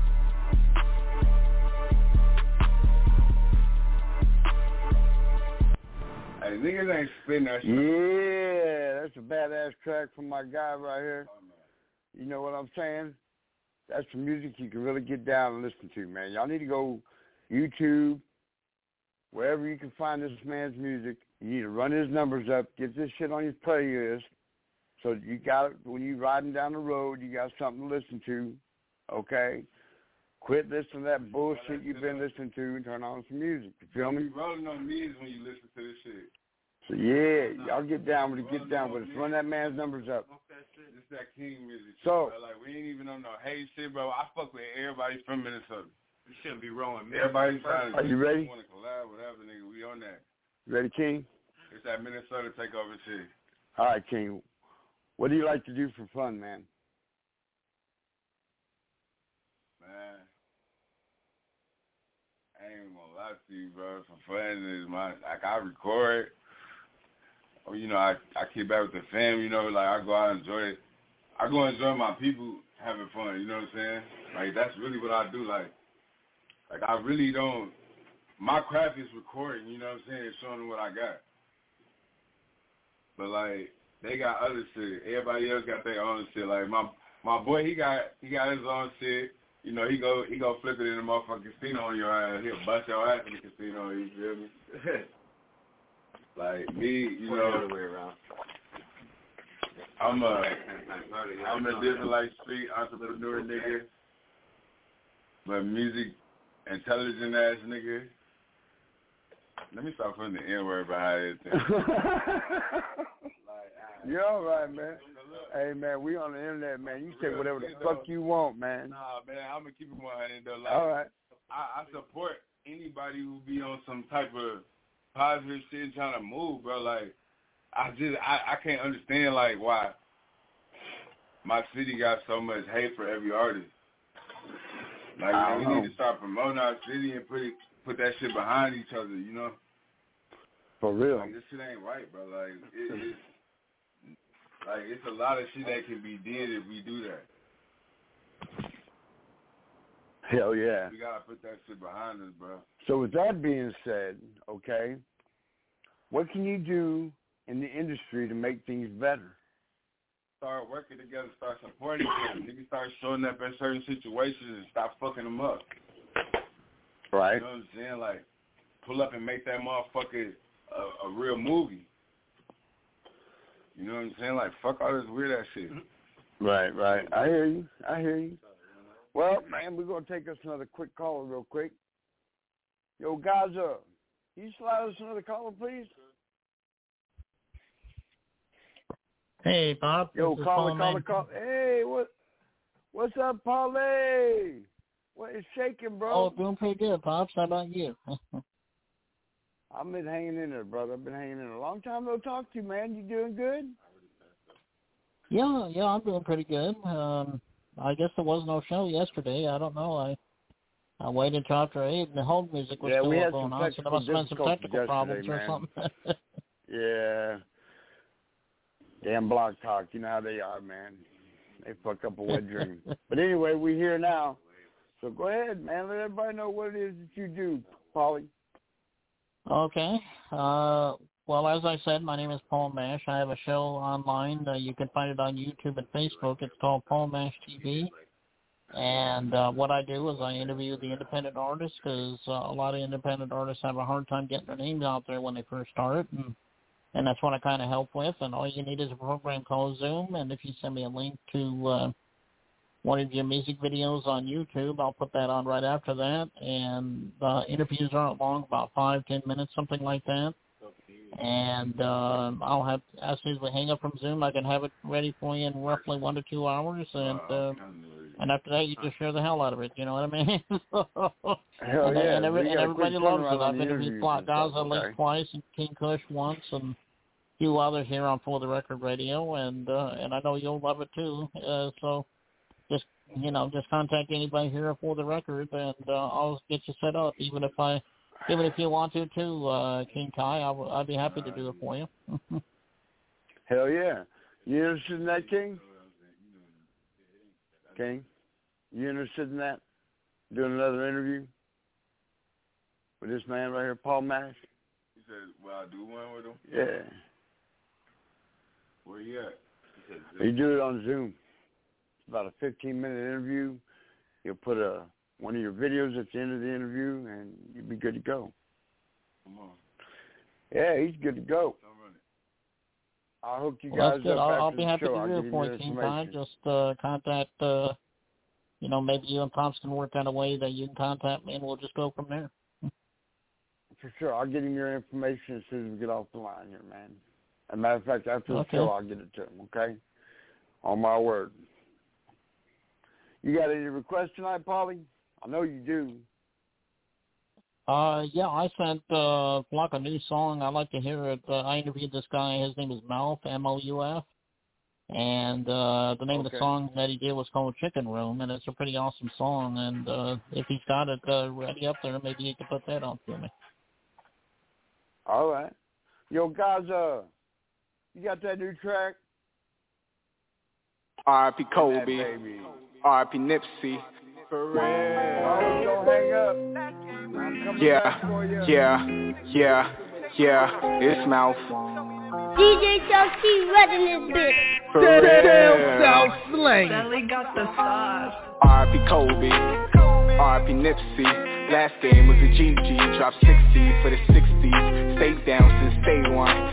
Speaker 4: Hey, niggas ain't spitting that shit.
Speaker 3: Yeah, that's a badass track from my guy right here. You know what I'm saying? That's some music you can really get down and listen to, man. Y'all need to go YouTube, wherever you can find this man's music. You need to run his numbers up, get this shit on your playlist, so you got it when you riding down the road. You got something to listen to, okay? Quit listening to that bullshit you've been listening to and turn on some music. You feel me?
Speaker 4: You rolling on knees when you listen to this shit.
Speaker 3: So yeah, y'all get down with it. Get down with it. Run that man's numbers up.
Speaker 4: It's that King music.
Speaker 3: So,
Speaker 4: bro. Like, we ain't even on no hate shit, bro. I fuck with everybody from Minnesota.
Speaker 5: You shouldn't be rolling.
Speaker 4: Everybody trying to.
Speaker 3: Are you ready?
Speaker 4: Want to collab, whatever, nigga. We on that.
Speaker 3: You ready, King?
Speaker 4: It's that Minnesota takeover shit.
Speaker 3: All right, King. What do you like to do for fun, man?
Speaker 4: Man, I ain't gonna lie to you, bro. For fun is my like I record. Or, you know, I, I keep back with the fam, you know, like I go out and enjoy it. I go enjoy my people having fun, you know what I'm saying? Like that's really what I do. Like like I really don't my craft is recording, you know what I'm saying, showing them what I got. But like they got other shit. Everybody else got their own shit. Like my my boy he got he got his own shit. You know, he go he go flip it in the motherfucking casino on your ass. He'll bust your ass in the casino, you feel me? Like me, you know,
Speaker 5: the other way around.
Speaker 4: I'm a, I'm a different like street entrepreneur nigga, but music intelligent ass nigga. Let me stop putting the N word behind it.
Speaker 3: You're all right, man. Hey, man, we on the internet, man. You say whatever the fuck you want, man.
Speaker 4: Nah, man, I'm gonna keep it one hundred though. Like,
Speaker 3: all right.
Speaker 4: I, I support anybody who be on some type of positive shit and trying to move, bro. Like, I just, I, I can't understand, like, why my city got so much hate for every artist. Like, man, we need to start promoting our city and put it, put that shit behind each other, you know?
Speaker 3: For real.
Speaker 4: Like, this shit ain't right, bro. Like, it, it's, like, it's a lot of shit that can be did if we do that.
Speaker 3: Hell yeah.
Speaker 4: We gotta put that shit behind us, bro.
Speaker 3: So with that being said, okay, what can you do in the industry to make things better?
Speaker 4: Start working together, start supporting them. Niggas start showing up in certain situations and stop fucking them up.
Speaker 3: Right.
Speaker 4: You know what I'm saying? Like, pull up and make that motherfucker a, a real movie. You know what I'm saying? Like, fuck all this weird ass shit.
Speaker 3: Right, right. I hear you. I hear you. Well, man, we're going to take us another quick caller real quick. Yo, Gaza, can you slide us another caller, please?
Speaker 12: Hey, Bob.
Speaker 3: Yo, caller, caller, caller. Hey, what, what's up, Paulie? What is shaking, bro?
Speaker 12: Oh, doing pretty good, Pops. How about you?
Speaker 3: I've been hanging in there, brother. I've been hanging in there. A long time no talk to you, man. You doing good?
Speaker 12: Yeah, yeah, I'm doing pretty good. Um, I guess there was no show yesterday. I don't know. I I waited until after eight, and the hold music was
Speaker 3: yeah,
Speaker 12: still
Speaker 3: we had
Speaker 12: going
Speaker 3: some
Speaker 12: on, so there must have been some technical problems
Speaker 3: man.
Speaker 12: or something.
Speaker 3: Yeah. Damn Block Talk. You know how they are, man. They fuck up a wet dream. But anyway, we're here now. So go ahead, man. Let everybody know what it is that you do, Paulie.
Speaker 12: Okay. Uh, well, as I said, my name is Paul Mash. I have a show online. Uh, you can find it on YouTube and Facebook. It's called Paul Mash T V. And uh, what I do is I interview the independent artists because uh, a lot of independent artists have a hard time getting their names out there when they first start. And, and that's what I kind of help with. And all you need is a program called Zoom. And if you send me a link to uh, one of your music videos on YouTube, I'll put that on right after that. And the interviews aren't long, about five, ten minutes, something like that. And uh, I'll have, as soon as we hang up from Zoom, I can have it ready for you in roughly one to two hours. And uh, and after that, you just share the hell out of it. You know what I mean?
Speaker 3: Hell
Speaker 12: and,
Speaker 3: yeah.
Speaker 12: and, every, and everybody loves it. I've
Speaker 3: interviewed
Speaker 12: interviewed Block Gaza at least
Speaker 3: okay.
Speaker 12: twice and King Kush once and a few others here on For the Record Radio. And uh, and I know you'll love it too. Uh, so just, you know, just contact anybody here at For the Record and uh, I'll get you set up, even if I, even if you want to too, uh, King Kai. I'll, I'll be happy to do it for you.
Speaker 3: Hell yeah. You interested in that, King? King? You interested in that? Doing another interview with this man right here, Paul Mash?
Speaker 4: He said, well, I do one with him?
Speaker 3: Yeah.
Speaker 4: Where you at? He said,
Speaker 3: you do it on Zoom. It's about a fifteen-minute interview. You'll put a, one of your videos at the end of the interview, and you'll be good to go.
Speaker 4: Come on.
Speaker 3: Yeah, he's good to go. I'll hook you
Speaker 12: well,
Speaker 3: guys
Speaker 12: that's good.
Speaker 3: up
Speaker 12: I'll,
Speaker 3: after
Speaker 12: I'll be
Speaker 3: the
Speaker 12: happy
Speaker 3: show.
Speaker 12: to
Speaker 3: I'll
Speaker 12: do
Speaker 3: give
Speaker 12: it
Speaker 3: you
Speaker 12: for
Speaker 3: more
Speaker 12: you, King Kai.
Speaker 3: information.
Speaker 12: Just uh, contact, uh, you know, maybe you and Pops can work out a way that you can contact me, and we'll just go from there.
Speaker 3: For sure. I'll get him your information as soon as we get off the line here, man. As a matter of fact, after the
Speaker 12: okay.
Speaker 3: show, I'll get it to him, okay? On my word. You got any requests tonight, Paulie? I know you do.
Speaker 12: Uh, yeah, I sent uh, Block a new song. I like to hear it. Uh, I interviewed this guy. His name is Mouth, M O U F. And uh, the name
Speaker 3: okay.
Speaker 12: of the song that he did was called Chicken Room, and it's a pretty awesome song. And uh, if he's got it uh, ready up there, maybe he can put that on for me.
Speaker 3: All right. Yo, guys, uh, you got that new track?
Speaker 13: R I P Kobe, R I P Nipsey, for real.
Speaker 3: Don't hang up. I'm coming
Speaker 13: yeah,
Speaker 3: back for you.
Speaker 13: yeah, yeah, yeah, it's Mouth.
Speaker 14: D J South C red in this bitch.
Speaker 13: For real.
Speaker 2: South Slang.
Speaker 15: Belly got the sauce.
Speaker 13: R I P Kobe, R I P Nipsey. Last game was a G G, dropped sixty for the sixties. Stayed down since day one. Show me the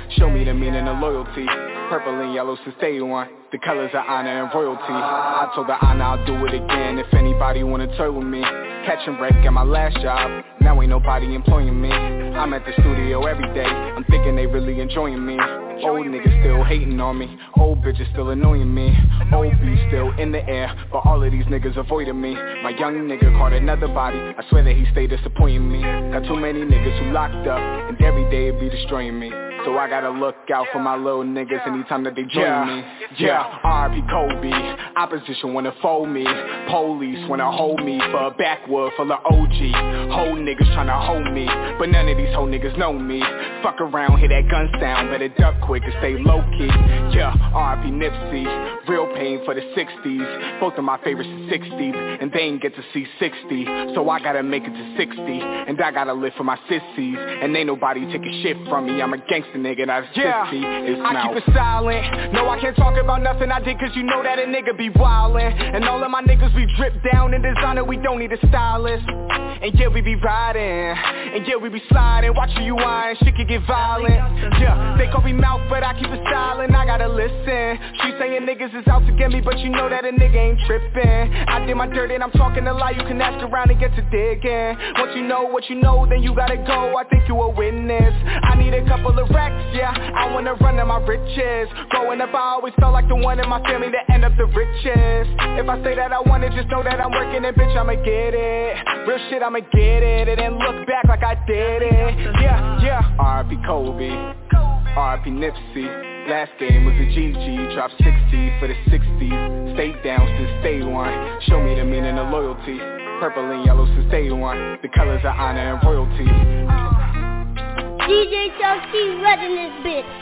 Speaker 13: the meaning of loyalty. Purple and yellow since day one, the colors of honor and royalty. I told the honor I'll do it again if anybody wanna toy with me. Catch and break at my last job, now ain't nobody employing me. I'm at the studio every day, I'm thinking they really enjoying me. Old niggas still hating on me, old bitches still annoying me. Old beef still in the air, but all of these niggas avoiding me. My young nigga caught another body, I swear that he stay disappointing me. Got too many niggas who locked up, and every day it be destroying me. So I gotta look out for my little niggas anytime that they join
Speaker 2: yeah.
Speaker 13: me. Yeah, R I P Kobe, opposition wanna fold me. Police wanna hold me for a backwood full of O G. Whole niggas tryna hold me, but none of these whole niggas know me. Fuck around, hear that gun sound, better duck quick and stay low key. Yeah, R I P Nipsey, real pain for the sixties. Both of my favorites are sixties, and they ain't get to see sixty. So I gotta make it to sixty, and I gotta live for my sissies. And ain't nobody taking shit from me, I'm a gangster nigga, that's
Speaker 2: yeah,
Speaker 13: fifty. It's
Speaker 2: I
Speaker 13: now.
Speaker 2: keep it silent. No, I can't talk about nothing I did, cause you know that a nigga be wildin'. And all of my niggas we drip down in designer, we don't need a stylist. And yeah, we be riding, and yeah, we be sliding. Watching you whine, shit can get violent. Yeah, they call me mouth, but I keep it silent, I gotta listen. She saying niggas is out to get me, but you know that a nigga ain't trippin'. I did my dirt and I'm talking a lie, you can ask around and get to digging. Once you know what you know, then you gotta go, I think you a witness. I need a couple of yeah, I wanna run to my riches. Growing up, I always felt like the one in my family that end up the richest. If I say that I want it, just know that I'm working and bitch, I'ma get it. Real shit, I'ma get it, and then look back like I did it. Yeah, yeah.
Speaker 13: R I P Kobe, R I P Nipsey. Last game was a G G, dropped sixty for the sixties. Stayed down since day one, show me the meaning of loyalty. Purple and yellow since day one, the colors of honor and royalty.
Speaker 14: D J Chuck C running this bitch.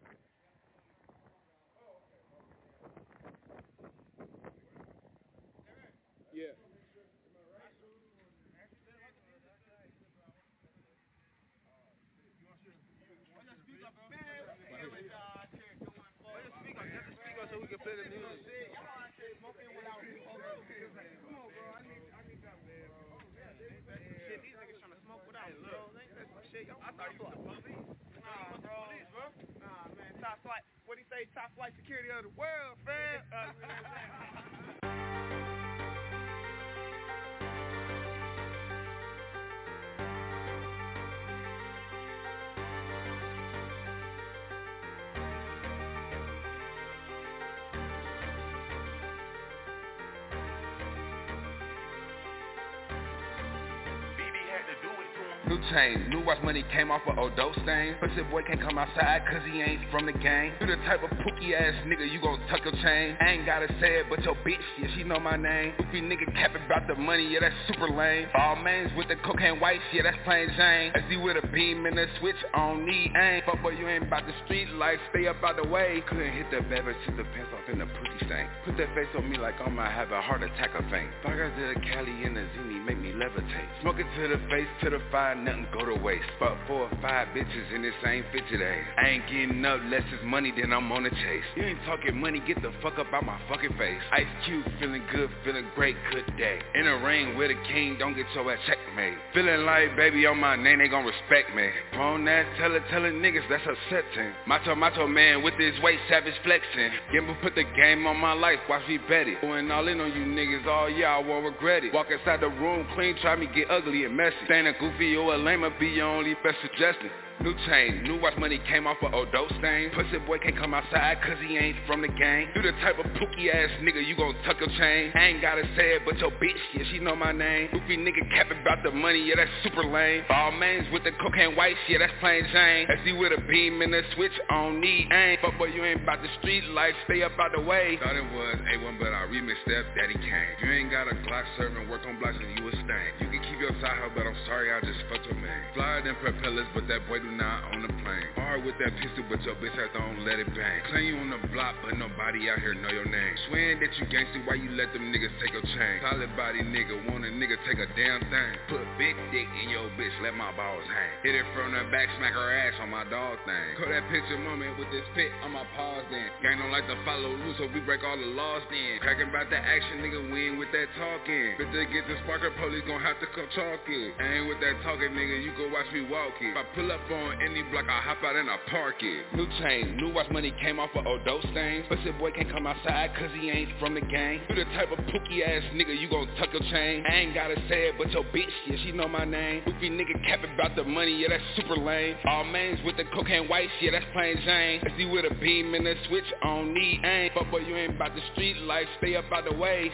Speaker 6: Yeah. So we can play the music.
Speaker 1: I thought you was the police. Nah, bro. Police, bro. Nah, man. Top flight. What do you say? Top flight security of the world, fam.
Speaker 11: New chain, new watch money came off of Odo stain. Pussy boy can't come outside cause he ain't from the gang. You the type of pookie ass nigga, you gon' tuck your chain. I ain't gotta say it, but your bitch, yeah, she know my name. Goofy nigga capping about the money, yeah, that's super lame. All mains with the cocaine whites, yeah, that's plain Jane. I see with a beam and a switch, I don't need aim. Fuck boy, you ain't about the street life, stay up out the way. Couldn't hit that baby, took the pants off in the pussy stank. Put that face on me like I might have a heart attack or faint. Fire to the Cali and the Zini make me levitate. Smoke it to the face, to the fire, nothing go to waste. Fuck four or five bitches in this same fit today. I ain't getting up less is money, then I'm on the chase. You ain't talking money, get the fuck up out my fucking face. Ice Cube feeling good, feeling great, good day. In a ring with a king, don't get your ass checkmate. Feeling like baby on my name, they gon' respect me. On that, tell it, tell it niggas, that's upsetting. Macho, macho man with this weight, savage flexing. Gamble put the game on my life, watch me bet it. Going all in on you niggas, all yeah, I won't regret it. Walk inside the room clean, try me get ugly and messy. Staying a goofy or a lame, be your only best suggestion. New chain, new watch money came off of Odo stain. Pussy boy can't come outside cause he ain't from the gang. You the type of pookie ass nigga, you gon' tuck your chain. I ain't gotta say it, but your bitch, yeah, she know my name. Goofy nigga capping about the money, yeah, that's super lame. All mains with the cocaine whites, yeah, that's plain Jane. I see with a beam and a switch, I don't need aim. Fuck boy, you ain't about the street life, stay up out the way.
Speaker 4: Thought it was A one, but I remixed Step Daddy Kane. You ain't got a Glock serving, work on blocks and you a stain. You can keep your side hoe, but I'm sorry, I just fucked your man. Flyer than propellers, but that boy do not on the plane. Hard with that pistol, but your bitch ass don't let it bang. Claim you on the block, but nobody out here know your name. Swearing that you gangsta, why you let them niggas take your chain? Solid body nigga, want a nigga take a damn thing. Put big dick in your bitch, let my balls hang. Hit it from the back, smack her ass on my dog thing. Call that picture moment with this pit on my paws then. Gang don't like to follow rules, so we break all the laws then. Cracking about the action, nigga, we ain't with that talking. If they get the sparker, police gon' have to come chalk it. I ain't with that talking, nigga, you go watch me walk it. If I pull up on any block, I hop out and
Speaker 11: and I park it. New chain, new watch money came off of old dope stains. But said boy can't come outside cause he ain't from the gang. You the type of pookie ass nigga, you gon' tuck your chain. I ain't gotta say it, but your bitch, yeah, she know my name. Goofy nigga capping about the money, yeah, that's super lame. All mains with the cocaine whites, yeah, that's plain Jane. S D with a beam and a switch, I don't need aim. But boy, you ain't about the street life, stay up out the way.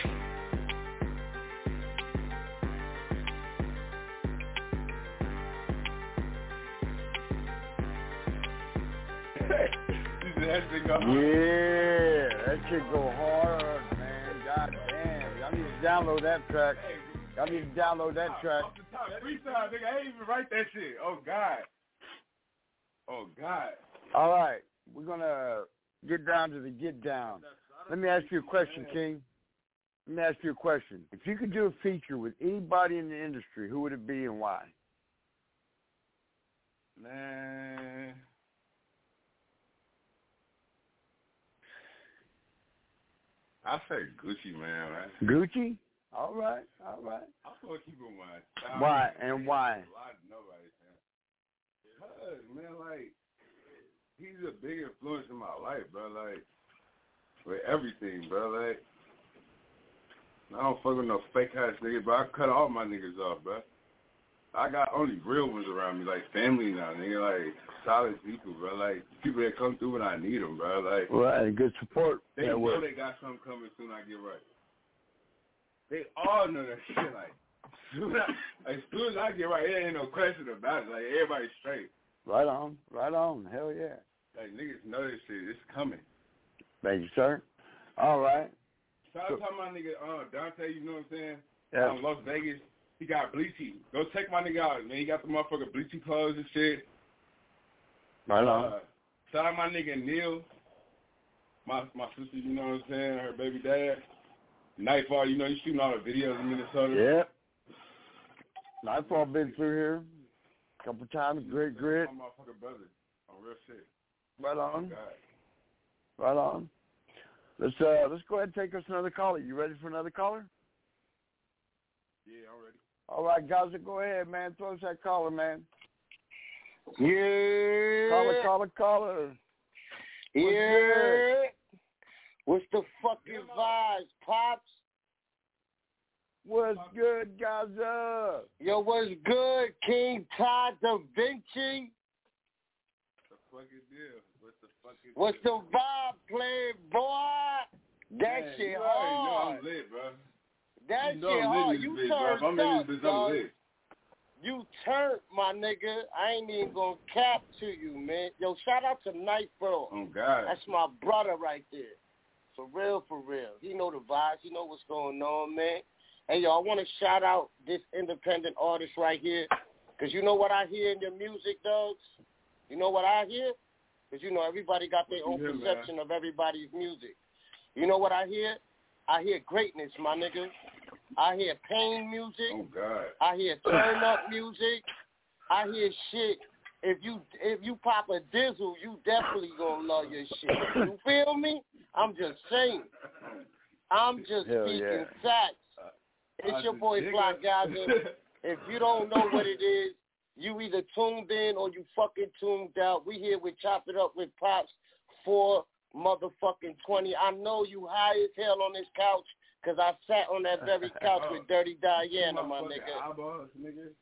Speaker 4: That shit go
Speaker 3: yeah, that shit go hard, man. God damn. Y'all need to download that track. Y'all need to download that track.
Speaker 4: Off the top, freestyle, nigga. I ain't even write that shit. Oh, God. Oh, God.
Speaker 3: All right. We're going to get down to the get down. Let me ask you a question, King. Let me ask you a question. If you could do a feature with anybody in the industry, who would it be and why?
Speaker 4: Man. I say Gucci, man. Right?
Speaker 3: Gucci? All right, all right.
Speaker 4: I'm going to keep it one.
Speaker 3: Why and why?
Speaker 4: Nobody saying. Cause, man, like, he's a big influence in my life, bro. Like, with everything, bro. Like, I don't fuck with no fake ass niggas, but I cut all my niggas off, bro. I got only real ones around me, like family now, nigga, like solid people, bro. Like people that come through when I need them, bro. Like
Speaker 3: right, good support.
Speaker 4: They know work. They got something coming soon. I get right. They all know that shit. Like, soon I, as soon as I get right, there ain't no question about it. Like everybody's straight.
Speaker 3: Right on, right on. Hell yeah.
Speaker 4: Like niggas know this shit. It's coming.
Speaker 3: Thank you, sir. All right.
Speaker 4: Shout out to my nigga uh, Dante. You know what I'm saying?
Speaker 3: Yeah.
Speaker 4: Um, Las Vegas. He got bleachy. Go check my nigga out, man. He got the motherfucking bleachy clothes and shit.
Speaker 3: Right on.
Speaker 4: Uh, shout out my nigga Neil. My my sister, you know what I'm saying? Her baby dad. Nightfall, you know, he's shooting all the videos in Minnesota.
Speaker 3: Yep. Nightfall been through here a couple times. Great grit.
Speaker 4: My motherfucking brother. On real shit.
Speaker 3: Right on.
Speaker 4: Oh,
Speaker 3: right on. Let's uh let's go ahead and take us another caller. You ready for another caller?
Speaker 4: Yeah, I'm ready.
Speaker 3: All right, Gaza, go ahead, man. Throw us that caller, man.
Speaker 16: Yeah.
Speaker 3: Caller, caller, caller.
Speaker 16: What's yeah. Good? What's the fucking
Speaker 4: yeah,
Speaker 16: vibes, Pops?
Speaker 3: What's good, Gaza?
Speaker 16: Yo, what's good, King Todd Da Vinci?
Speaker 4: What's the fucking deal? What's the fucking
Speaker 16: What's
Speaker 4: deal?
Speaker 16: the vibe, playboy? That
Speaker 4: man,
Speaker 16: shit
Speaker 4: you
Speaker 16: hard.
Speaker 4: Know I'm lit, bro.
Speaker 16: That
Speaker 4: you know
Speaker 16: shit hard. You
Speaker 4: bitch,
Speaker 16: turned
Speaker 4: bro.
Speaker 16: up, dog. You turned, my nigga. I ain't even gonna cap to you, man. Yo, shout out to Nightfall.
Speaker 4: Oh, God.
Speaker 16: That's my brother right there. For real, for real. He know the vibes. He know what's going on, man. Hey, yo, I want to shout out this independent artist right here. Because you know what I hear in your music, dogs? You know what I hear? Because, you know, everybody got their own
Speaker 4: hear,
Speaker 16: perception
Speaker 4: man?
Speaker 16: of everybody's music. You know what I hear? I hear greatness, my nigga. I hear pain music.
Speaker 4: Oh, God.
Speaker 16: I hear turn-up music. I hear shit. If you if you pop a dizzle, you definitely gonna love your shit. You feel me? I'm just saying. I'm just
Speaker 3: Hell
Speaker 16: speaking
Speaker 3: yeah.
Speaker 16: facts. It's
Speaker 4: I
Speaker 16: your boy Fly Gaza. If you don't know what it is, you either tuned in or you fucking tuned out. We here with Chop It Up with Pops for motherfucking twenty. I know you high as hell on this couch because I sat on that very couch with Dirty Diana, my nigga.
Speaker 4: Eyeballs, nigga.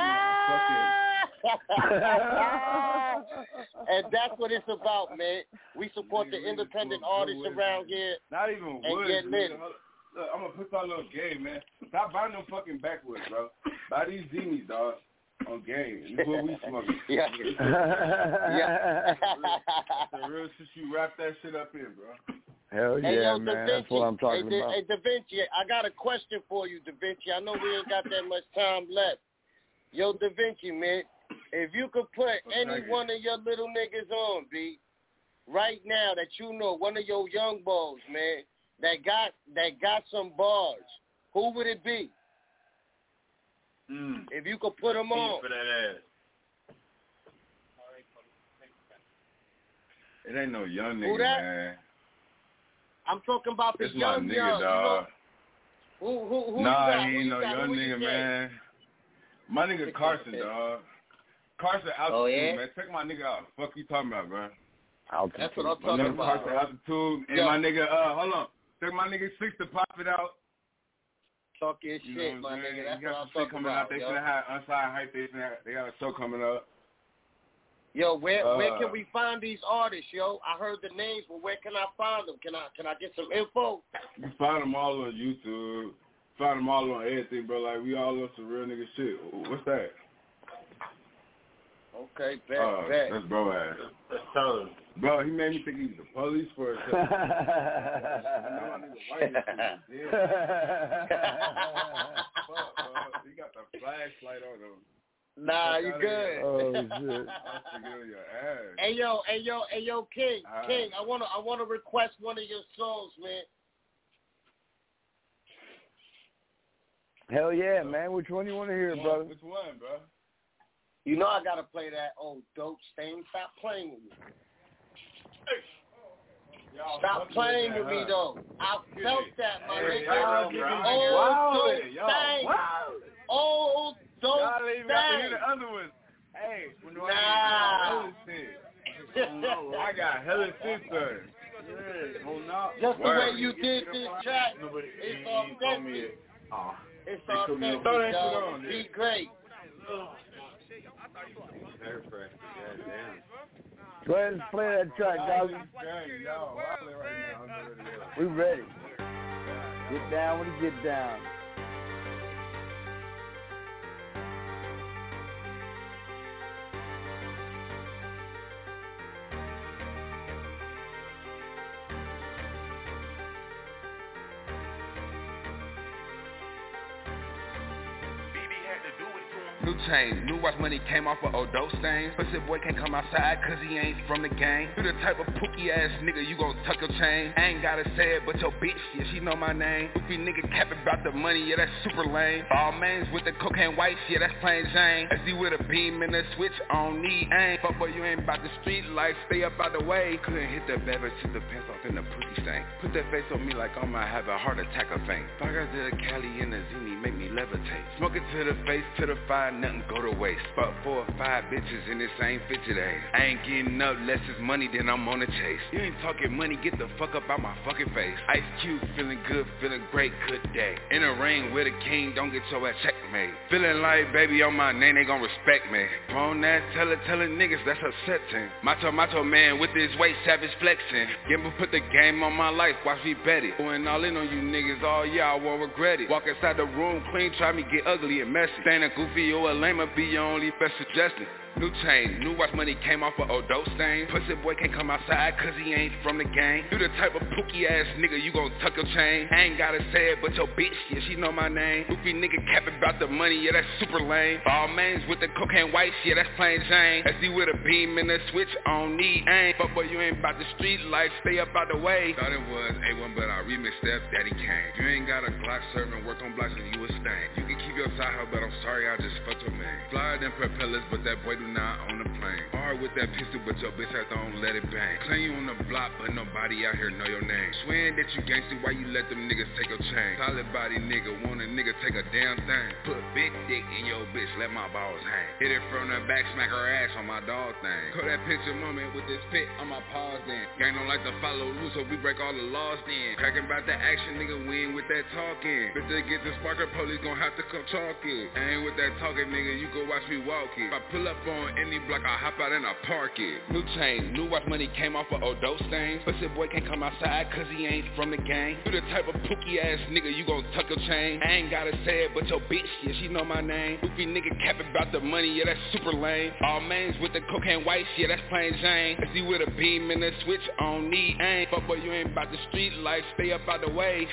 Speaker 16: And that's what it's about, man. We support the independent artists around here.
Speaker 4: Not even
Speaker 16: and
Speaker 4: wood,
Speaker 16: get lit.
Speaker 4: Look, I'm gonna put that little game, man. Stop buying them fucking backwoods, bro. Buy these Zimis, dog. On game. This is what we smoking.
Speaker 16: Yeah.
Speaker 4: yeah. The real shit you wrap that shit up in, bro.
Speaker 3: Hell yeah,
Speaker 16: hey, yo,
Speaker 3: man.
Speaker 16: Da Vinci,
Speaker 3: That's what I'm talking
Speaker 16: hey,
Speaker 3: about.
Speaker 16: Hey, Da Vinci, I got a question for you, Da Vinci. I know we ain't got that much time left. Yo, Da Vinci, man, if you could put any one of your little niggas on, B, right now that you know, one of your young boys, man, that got that got some bars, who would it be?
Speaker 4: Mm.
Speaker 16: If you could put them on.
Speaker 4: For that ass. It ain't no young nigga, man.
Speaker 16: I'm talking about the
Speaker 4: it's
Speaker 16: young
Speaker 4: my nigga,
Speaker 16: young.
Speaker 4: dog.
Speaker 16: You know, who, who, who
Speaker 4: nah,
Speaker 16: you got?
Speaker 4: he ain't
Speaker 16: who
Speaker 4: no
Speaker 16: got?
Speaker 4: young
Speaker 16: who
Speaker 4: nigga, man. My nigga Carson, dog. Carson Altitude,
Speaker 10: Oh, yeah?
Speaker 4: man. Check my nigga out. Fuck you talking about, bro?
Speaker 3: Altitude.
Speaker 10: That's what I'm
Speaker 4: My
Speaker 10: talking
Speaker 4: nigga
Speaker 10: about.
Speaker 4: Carson Altitude. And
Speaker 10: Yeah.
Speaker 4: my nigga, uh, hold on. Check my nigga Six to pop it out.
Speaker 10: Talk your
Speaker 4: You
Speaker 10: shit,
Speaker 4: know
Speaker 10: my
Speaker 4: what I'm saying?
Speaker 10: nigga. That's
Speaker 4: You
Speaker 10: what
Speaker 4: got
Speaker 10: I'm
Speaker 4: some shit
Speaker 10: talking
Speaker 4: coming
Speaker 10: about,
Speaker 4: out. They
Speaker 10: yo.
Speaker 4: should have had Unsigned Hype. They, should have- they got a show coming up.
Speaker 10: Yo, where where
Speaker 4: Uh,
Speaker 10: can we find these artists, yo? I heard the names, but where can I find them? Can I can I get some info?
Speaker 4: You find them all on YouTube. Find them all on everything, bro. Like, we all on some real nigga shit. What's that?
Speaker 10: Okay, bet,
Speaker 4: Uh,
Speaker 10: bet.
Speaker 4: that's bro ass.
Speaker 5: That's Tyler.
Speaker 4: Bro, he made me think he was the police for a second. I know my nigga white as shit. Fuck, bro. He got the flashlight on him.
Speaker 10: Nah,
Speaker 4: Fuck
Speaker 10: you
Speaker 4: outta
Speaker 10: good.
Speaker 4: here.
Speaker 3: Oh, shit.
Speaker 4: I'll stick it on your ass.
Speaker 10: Hey yo, hey yo, hey yo, King,
Speaker 4: All right.
Speaker 10: King, I wanna I wanna request one of your songs, man.
Speaker 3: Hell yeah, man. Which one you want to hear,
Speaker 4: Which
Speaker 3: brother?
Speaker 4: one? Which one, bro?
Speaker 10: You know I gotta play that old dope stain. Stop playing with me.
Speaker 4: Y'all
Speaker 10: Stop
Speaker 4: fucking
Speaker 10: playing
Speaker 4: that,
Speaker 10: with me
Speaker 4: huh?
Speaker 10: though. I felt that, my
Speaker 4: Hey,
Speaker 10: nigga.
Speaker 4: y'all give me
Speaker 10: Old
Speaker 4: wild.
Speaker 10: dope
Speaker 4: Y'all
Speaker 10: stain.
Speaker 4: wild.
Speaker 10: Old dope
Speaker 4: Y'all ain't even got to hear
Speaker 10: stain.
Speaker 4: the other ones. Hey, when do I
Speaker 10: Nah.
Speaker 4: hella shit. I got hella shit, son. Yeah, hold on.
Speaker 10: Just the
Speaker 4: Word.
Speaker 10: way you did this track,
Speaker 5: Nobody,
Speaker 10: it's
Speaker 5: he, he told me
Speaker 10: authentic.
Speaker 5: it. Oh.
Speaker 10: It's
Speaker 5: They told me
Speaker 10: authentic,
Speaker 4: Throw that shit
Speaker 10: dog.
Speaker 4: on,
Speaker 10: Be
Speaker 4: dude.
Speaker 10: great.
Speaker 5: Hair pressure, goddamn.
Speaker 3: Go ahead and play that track, guys.
Speaker 4: Gang, y'all wildin' right now. I'm ready to go.
Speaker 3: We ready. Get down when you get down.
Speaker 11: New chain, new watch money came off of old dope stains. Pussy boy can't come outside cause he ain't from the gang. You the type of pookie ass nigga, you gon' tuck your chain. I ain't gotta say it, but your bitch, yeah, she know my name. Goofy nigga capping about the money, yeah, that's super lame. All mains with the cocaine whites, yeah, that's plain Jane. S D with a beam and a switch, I don't need aim. Fuck boy, you ain't about the street life, stay up out the way. Couldn't hit the beverage, took the pants off in the pussy stank. Put that face on me like I might have a heart attack or faint. Fuck out to the Cali and the Zini, make me levitate. Smoke it to the face, to the fire, nothing go to waste. Fuck four or five bitches in this same fit today. I ain't getting up less it's money, then I'm on the chase. You ain't talking money, get the fuck up out my fucking face. Ice Cube feeling good, feeling great, good day. In the ring with a king, don't get your ass checkmate. Feeling like baby on my name, they gon' respect me. On that, tell it, tell it niggas that's upsetting. Macho, macho man with his weight, savage flexing. Gamble put the game on my life, watch me bet it. Going all in on you niggas, all yeah, I won't regret it. Walk inside the room clean, try me get ugly and messy. Saying a goofy or a lame, be your only best suggestion. New chain, new watch money came off of old dope stain. Pussy boy can't come outside cause he ain't from the gang. You the type of pookie ass nigga, you gon' tuck your chain. I ain't gotta say it, but your bitch, yeah, she know my name. Goofy nigga capping about the money, yeah, that's super lame. All mains with the cocaine whites, yeah, that's plain Jane. S D with a beam and a switch, I don't need aim. Fuck boy, you ain't about the street life, stay up out the way. Thought it was A one, but I remixed Steph Daddy Kane. You ain't got a Glock serving, work on blocks and you a stain. You can keep your side hoe, but I'm sorry, I just fucked your man. Flyer than propellers, but that boy do not on the plane. Hard with that pistol, but your bitch has to don't let it bang. Claim you on the block, but nobody out here know your name. Swearing that you gangster, why you let them niggas take your chain? Solid body nigga, want a nigga take a damn thing. Put big dick in your bitch, let my balls hang. Hit it from the back, smack her ass on my dog thing. Call that picture moment with this pit on my paws then. Gang don't like to follow loose, so we break all the laws then. Cracking about the action, nigga, we ain't with that talking. Bitch, they get the sparker, police gon' have to come talk it. I ain't with that talking, nigga, you go watch me walk it. If I pull up on any block, I hop out and I park it. New chain, new watch money came off of old dope stains. Pussy boy can't come outside cause he ain't from the gang. You the type of pookie ass nigga, you gon' tuck your chain. I ain't gotta say it, but your bitch, yeah, she know my name. Goofy nigga capping about the money, yeah, that's super lame. All mains with the cocaine whites, yeah, that's plain Jane. S D with a beam and a switch, I don't need aim. Fuck boy, you ain't about the street life, stay up out the way.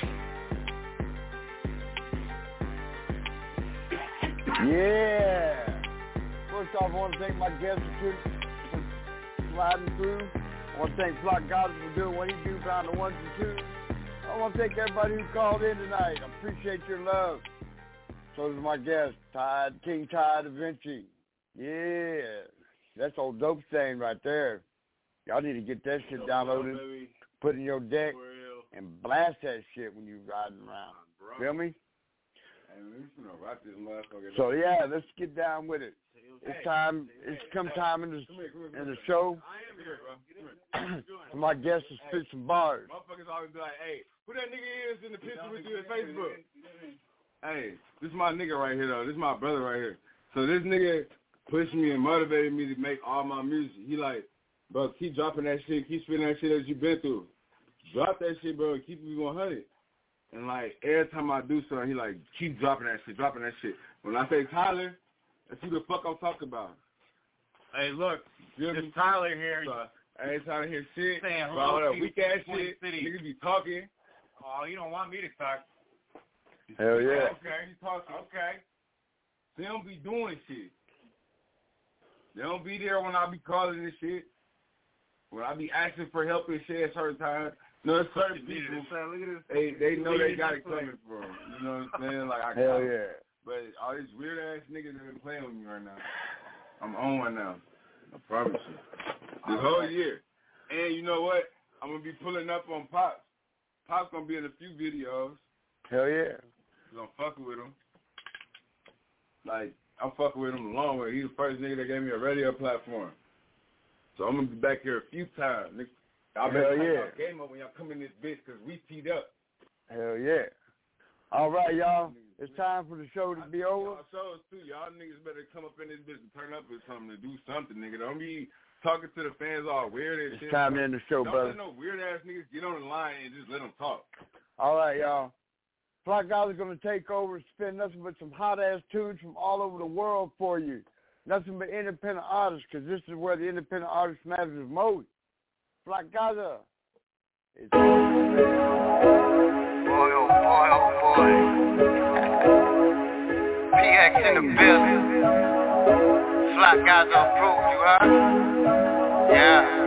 Speaker 3: Yeah. First off, I want to thank my guests for sliding through. I want to thank Flock Gospel for doing what he do, found the ones and twos. I want to thank everybody who called in tonight. I appreciate your love. So does my guest, Tide, King Ty Da Vinci. Yeah. That's old dope stain right there. Y'all need to get that shit downloaded, put in your deck, and blast that shit when you riding around. Feel me? So yeah, let's get down with it. It's time. It's come time in the in the show. My guest is spit some bars.
Speaker 4: Motherfuckers always be like, "Hey, who that nigga is in the picture with you at Facebook?" Hey, this is my nigga right here though. This is my brother right here. So this nigga pushed me and motivated me to make all my music. He like, bro, keep dropping that shit, keep spitting that shit that you been through. Drop that shit, bro, and keep it one hundred. And like every time I do something, he like, keep dropping that shit, dropping that shit. When I say Tyler, that's who the fuck I'm talking about.
Speaker 5: Hey, look, it's Tyler here.
Speaker 4: So, I ain't trying to hear shit.
Speaker 5: Saying
Speaker 4: bro, all that weak ass shit.
Speaker 5: City.
Speaker 4: Niggas be talking.
Speaker 5: Oh, you don't want me to talk.
Speaker 3: Hell yeah.
Speaker 4: Okay, he's talking. Okay. They don't be doing shit. They don't be there when I be calling this shit. When I be asking for help and shit at certain times. You know, certain people, they, they know they got it coming from them. You know what I'm saying? Like, I
Speaker 3: Hell
Speaker 4: got
Speaker 3: yeah.
Speaker 4: But all these weird ass niggas that been playing with me right now. I'm on one now. I promise you. This whole year. And you know what? I'm going to be pulling up on Pops. Pops going to be in a few videos.
Speaker 3: Hell yeah.
Speaker 4: I'm fucking with him. Like, I'm fucking with him a long way. He's the first nigga that gave me a radio platform. So I'm going to be back here a few times. Nigga, y'all better
Speaker 3: Hell yeah.
Speaker 4: talk game up when y'all come in this bitch because we teed up.
Speaker 3: Hell yeah. All right, y'all. It's time for the show to be over.
Speaker 4: Y'all shows too. Y'all niggas better come up in this bitch and turn up with something to do something, nigga. Don't be talking to the fans all weird and
Speaker 3: It's
Speaker 4: shit.
Speaker 3: time to end the show,
Speaker 4: Don't
Speaker 3: brother.
Speaker 4: let no weird ass niggas get on the line and just let them talk.
Speaker 3: All right, y'all. Black Guys are going to take over and spin nothing but some hot-ass tunes from all over the world for you. Nothing but independent artists, because this is where the independent artist matters most. Black Gaza. It's
Speaker 17: boy, oh boy, oh boy. P X in the building. Black Gaza approved, you heard? Yeah.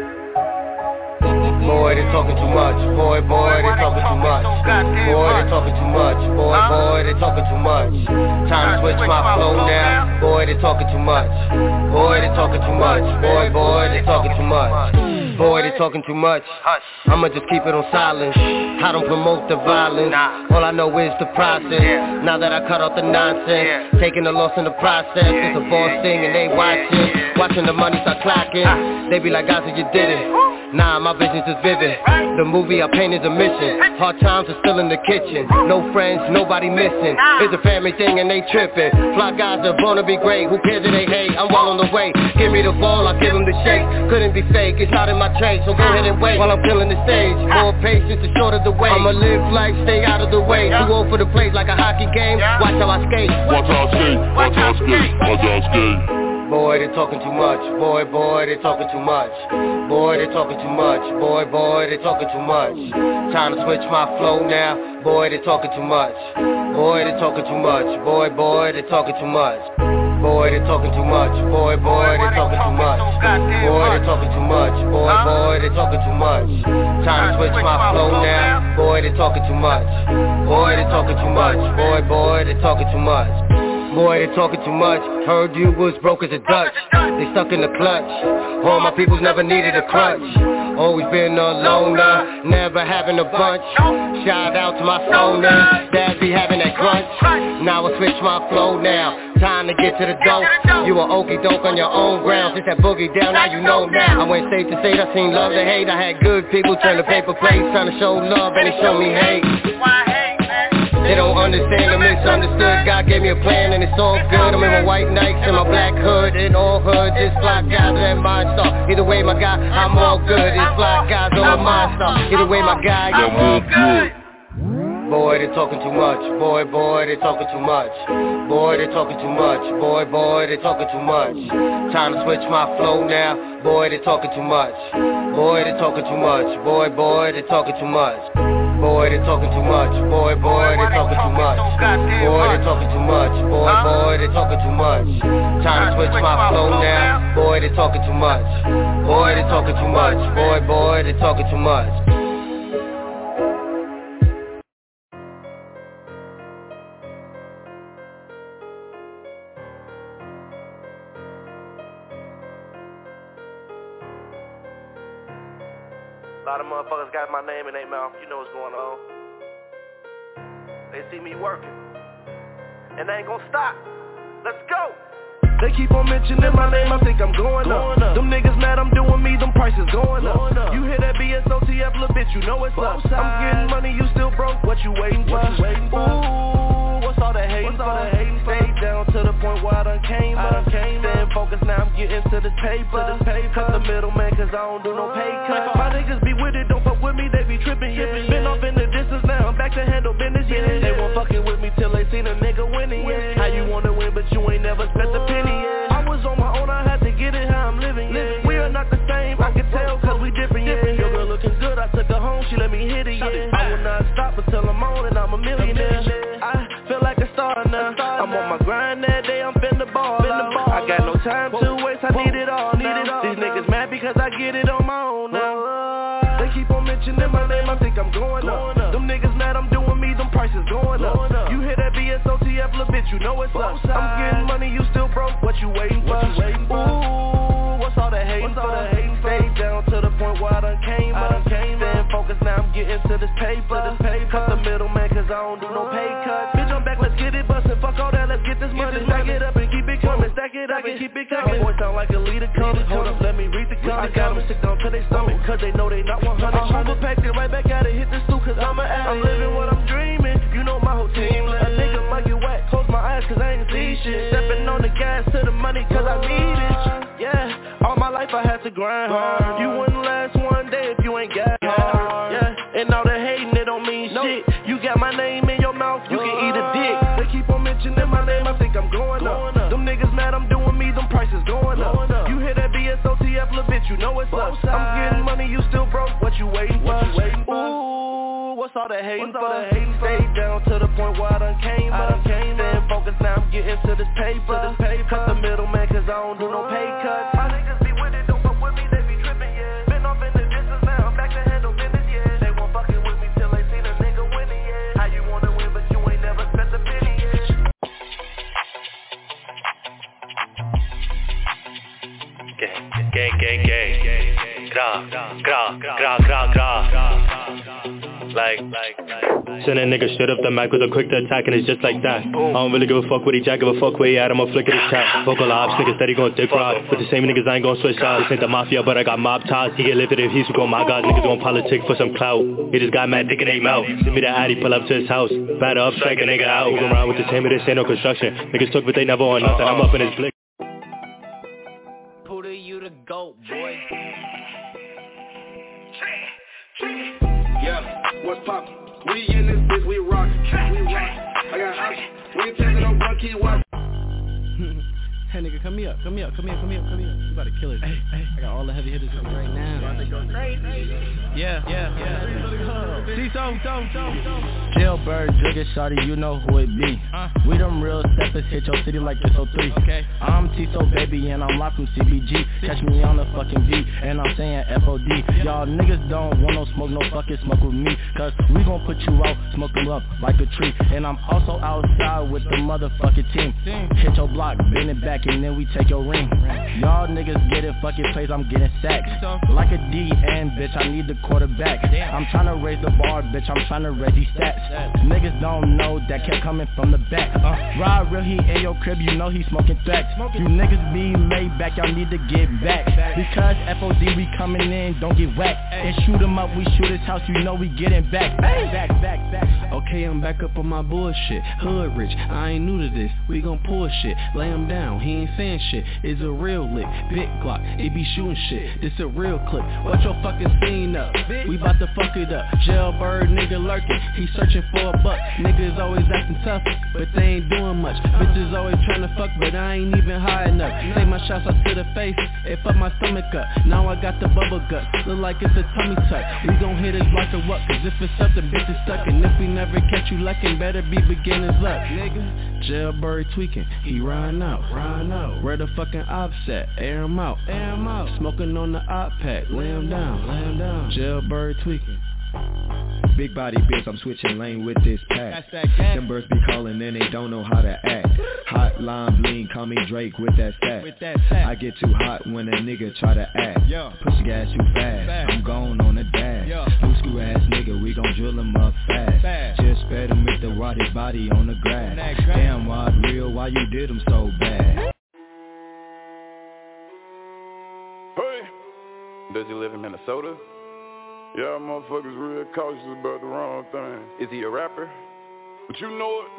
Speaker 18: Boy, they talking too much. Boy, boy, they talking too much. Boy, they talking too much. Boy, boy, they talking too much. Time to switch my flow now. Boy, they talking too much. Boy, they talking too much. Boy, boy, they talking too much. Boy, they talking too much. I'ma just keep it on silence. I don't promote the violence. All I know is the process. Now that I cut out the nonsense, taking the loss in the process. It's a boss thing and they watching. Watching the money start clocking. They be like, Gaza, you did it. Nah, my vision's just vivid. The movie I paint is a mission. Hard times are still in the kitchen. No friends, nobody missing. It's a family thing and they tripping. Fly guys are born to be great. Who cares if they hate? I'm well on the way. Give me the ball, I give them the shake. Couldn't be fake, it's not in my trade. So go ahead and wait while I'm killing the stage. More patience is short of the way. I'ma live life, stay out of the way. Too old for the plays like a hockey game. Watch how I skate.
Speaker 19: Watch how I skate. Watch how I skate. Watch how I skate.
Speaker 18: Boy, they talking too much. Boy, boy, they talking too much. Boy, they talking too much. Boy, boy, they talking too much. Time to switch my flow now. Boy, they talking too much. Boy, they talking too much. Boy, boy, they talking too much. Boy, they talking too much. Boy, boy, they talking too much. Boy, they talking too much. Boy, boy, they talking too much. Time to switch my flow now. Boy, they talking too much. Boy, they talking too much. Boy, boy, they talking too much. Boy, they talking too much. Heard you was broke as a Dutch. They stuck in the clutch. All my peoples never needed a crutch. Always been a loner, never having a bunch. Shout out to my soner, dad be having that crunch. Now I switch my flow now. Time to get to the dope. You a okey doke on your own ground. Since that boogie down, now you know now. I went state to state, I seen love to hate. I had good people turn to paper plates, trying to show love and they show me hate. They don't understand the misunderstood. God gave me a plan and it's all good. I'm in my white Nikes and my black hood. In all hoods, it's Black Guys and mine star. Either way, my guy, I'm all good. It's Black Guys or mine star. Either way, my guy, I'm all good. Boy, they talking too much. Boy, boy, they talking too much. Boy, they talking too much. Boy, boy, they talking too much. Time to switch my flow now. Boy, they talking too much. Boy, they talking too much. Boy, boy, they talking too much. Boy, they talking too much. Boy, boy, they talking too much. Boy, they talking too much. Boy, boy, they talking too much. Time to switch my flow now. Boy, they talking too much. Boy, they talking too much. Boy, boy, they talking too much.
Speaker 20: A lot of motherfuckers got my name in their mouth. You know what's going on. They see me working.
Speaker 2: and I ain't gonna stop. Let's go.
Speaker 20: They keep on mentioning my name, I think I'm going, going up. up. Them niggas mad I'm doing me, them prices going, going up. up. You hear that B S O T F, little bitch, you know it's Both up. Sides. I'm getting money, you still broke, what you waiting for? What you waiting for? Ooh, what's all that hating for? Stay down to the point where I done came I up. Staying focused, now I'm getting to this paper. To this paper. Cut the middleman, cause I don't do no pay cut. My niggas be with it, don't fuck with me, they be tripping, yeah. Been off in the distance, now I'm back to handle business, yeah. They won't fucking with me till they seen a nigga winning, yeah. How you wanna win, but you ain't never spent a penny, yeah. I was on my own, I had to get it how I'm living, yeah. We are not the same, I can tell cause we different, yeah. Your girl looking good, I took her home, she let me hit it, yeah. I will not stop until I'm on and I'm a millionaire. I feel like a star now, I'm on my grind that day, I'm finna ball out. I got no time to waste, I need it all now. These niggas mad because I get it on my own now. They keep on mentioning my name, I think I'm going up. Them niggas mad I'm doing me, them prices going up. You hear that B S O T F, little bitch, you know it's up. I'm getting money, you still broke, what you waiting for? Ooh, what's all that hating for? Stay down to the point where I done came up. Staying focused, now I'm getting to this paper. Cut the middleman, cause I don't do no pay cuts. Bitch, I'm back, let's get it bustin', fuck all that, let's get this money. Stack it up and keep it coming, stack it up and keep it coming. Boy sound like a leader coming, hold up, let me read the comment. I got them sick down to their stomach, cause they know they not one hundred. I'm overpacked it right back at it, hit the stool, cause I'm an addict. I'm living what I'm dreaming, you know my whole team. A nigga might get whacked, close my eyes cause I ain't see shit. Stepping on the gas to the money cause I need it. Yeah, all my life I had to grind hard. You wouldn't last one day if you ain't got hard. Yeah, and all the hating it don't mean shit. You got my name in your mouth, you can eat a dick. They keep on mentioning my name, I think I'm going up. Them niggas mad I'm doing me, them prices going up. You hear that B S O T F, little bitch, you know it's up. I'm getting money, you still broke, what you waiting for? Ooh, what's all that hating for? Stay down to the point where I done came up. Staying focused, now I'm getting to this paper. Cut the middleman, cause I don't do no pay cuts. My niggas be with it, don't fuck with me, they be tripping, yeah. Been off in the distance, now I'm back to handle business, yeah. They won't fucking with me till they seen a nigga winning, yeah. How you wanna win, but you ain't never spent a penny, yeah.
Speaker 21: Gang, gang, gang, gang. Gra, gra, gra, gra, gra. Like, like, like. Send a nigga straight up the mic with a quick to attack and it's just like that. I don't really give a fuck what he jack, give a fuck where he at, I'ma flick at his trap. Vocal ops, niggas steady gon' dick ride. With the same niggas I ain't gon' switch sides. This ain't the mafia but I got mob ties. He get lifted if he's go my god, niggas gon' politic for some clout. He just got mad thinking they mouth. Send me the addy, pull up to his house. Batter up, strike a nigga out. Go around with the same, but this ain't no construction. Niggas took but they never on nothing, I'm up in his blick.
Speaker 2: Pull you the goat, boy.
Speaker 22: Yeah, what's poppin'? We in this bitch, we rock, we rock. I got options, we ain't taking no one key watch.
Speaker 23: Hey nigga, come here, come here, come here, come here, come here. You about to kill it. Hey, hey. I got all the heavy hitters right now. About to go crazy. Yeah, yeah, yeah. Tiso,
Speaker 24: Jailbird, Jugget, shawty, you know who it be. Uh, we them real steppers, hit your city like this oh three.
Speaker 23: Okay.
Speaker 24: I'm Tiso, baby, and I'm live from C B G. Catch me on the fucking beat, and I'm saying F O D. Y'all niggas don't want no smoke, no fucking smoke with me. Cause we gon' put you out, smoke them up like a tree. And I'm also outside with the motherfucking team. Hit your block, bend it back, and then we take your ring. Y'all niggas get it, fucking plays, I'm getting sacks. Like a D N, bitch, I need the quarterback. I'm tryna raise the bar, bitch, I'm tryna raise these stats. Niggas don't know that kept coming from the back. uh, Ride real, he in your crib, you know he smoking threats. You niggas be laid back, y'all need to get back. Because F O D, we coming in, don't get whacked. And shoot him up, we shoot his house, you know we getting back. Back, back, back.
Speaker 23: Okay, I'm back up on my bullshit. Hood rich, I ain't new to this, we gon' pull shit. Lay him down, he ain't saying shit. It's a real lick, big Glock, it be shooting shit. This a real clip, watch your fucking scene up. We bout to fuck it up. Jailbird nigga lurking, he searching for a buck. Niggas always acting tough, but they ain't doing much. Bitches always tryna fuck, but I ain't even high enough. Take my shots out to the face, it fuck my stomach up. Now I got the bubble guts, look like it's a tummy tuck. We gon' hit his block of what, cause if it's something, bitch is stuck. And if we never catch you lacking, better be beginner's luck, nigga. Jailbird tweaking, he riding out, riding out. Where the fucking ops at? Air him out, air him out. Smoking on the op pack, lay him down, lay him down. Jailbird tweaking.
Speaker 25: Big body bitch, I'm switching lane with this pack. Them birds be calling and they don't know how to act. Hot line bling, call me Drake with that stack.
Speaker 23: With that sack.
Speaker 25: I get too hot when a nigga try to act.
Speaker 23: Yo.
Speaker 25: Push the gas too fast, fast. I'm gone on a dash. New school ass nigga, we gon' drill him up fast. fast. Just sped him with the watch his body on the grass. Damn, Rod Real, why you did him so bad?
Speaker 4: Hey, does he live in Minnesota? Yeah, motherfuckers real cautious about the wrong thing. Is he a rapper? But you know it.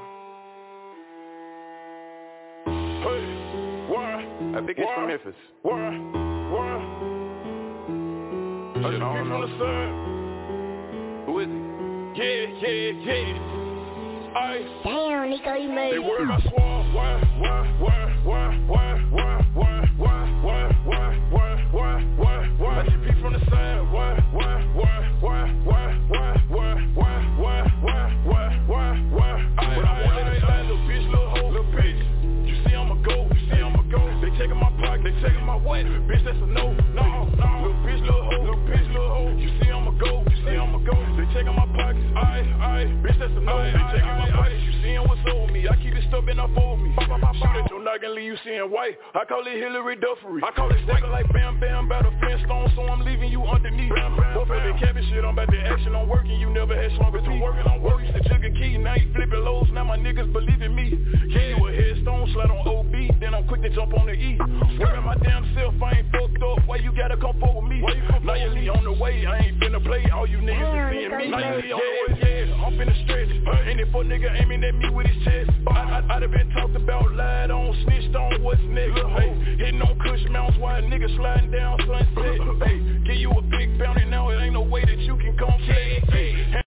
Speaker 4: Hey, why? I think he's from Memphis. Why? Why? Shit, I don't know. Who is he? Yeah, yeah, yeah. Ice.
Speaker 14: Damn, Nico, you made
Speaker 4: They
Speaker 14: it.
Speaker 4: worry about swamp. Why? Why? Why? Why? Why? Why? Why? Why? Why? Why? Why? Why? Why? Why? I see people from the side. Why? Why? Why? Why? Why? Why? Why? Why? Why? Why? Why? Why? Why? I want that side, little bitch, little hoe, little bitch. You see I'm a go. You see I'm a go. They taking my pocket. They taking my what? Bitch, that's a no. No. No. Little bitch, little hoe. Little bitch, little hoe. You see I'm a go. You see I'm a go. They taking my pockets. Aye, aye. Bitch, that's a no. They taking my pockets. You seeing what's over me? I keep it stuck and I fold me. Shoot at your noggin, leave you seeing white. I call it Hillary Duffery. I call it stacking like bam bam, battle fence stone, so I'm leaving you underneath. Both of that cabin shit, I'm about to action. I'm working, you never had stronger teeth. Working on work, used to jug a key, now you flipping lows. Now my niggas believe in me. Yeah, you a headstone, slide on O B, then I'm quick to jump on the E. Swearing my damn self, I ain't fucked up. Why you gotta come forward with me? Now you leave on the way, I ain't finna play. All you niggas is seeing me. Now you leave on the way, yeah, I'm finna stretch. Ain't it for nigga aiming at me with his chest? I, I, I'd have been talked about, lied on, snitched on, what's next? Hey, hitting on Kush mounts while a nigga sliding down Sunset. Hey, give you a big bounty now, it ain't no way that you can come play. Hey.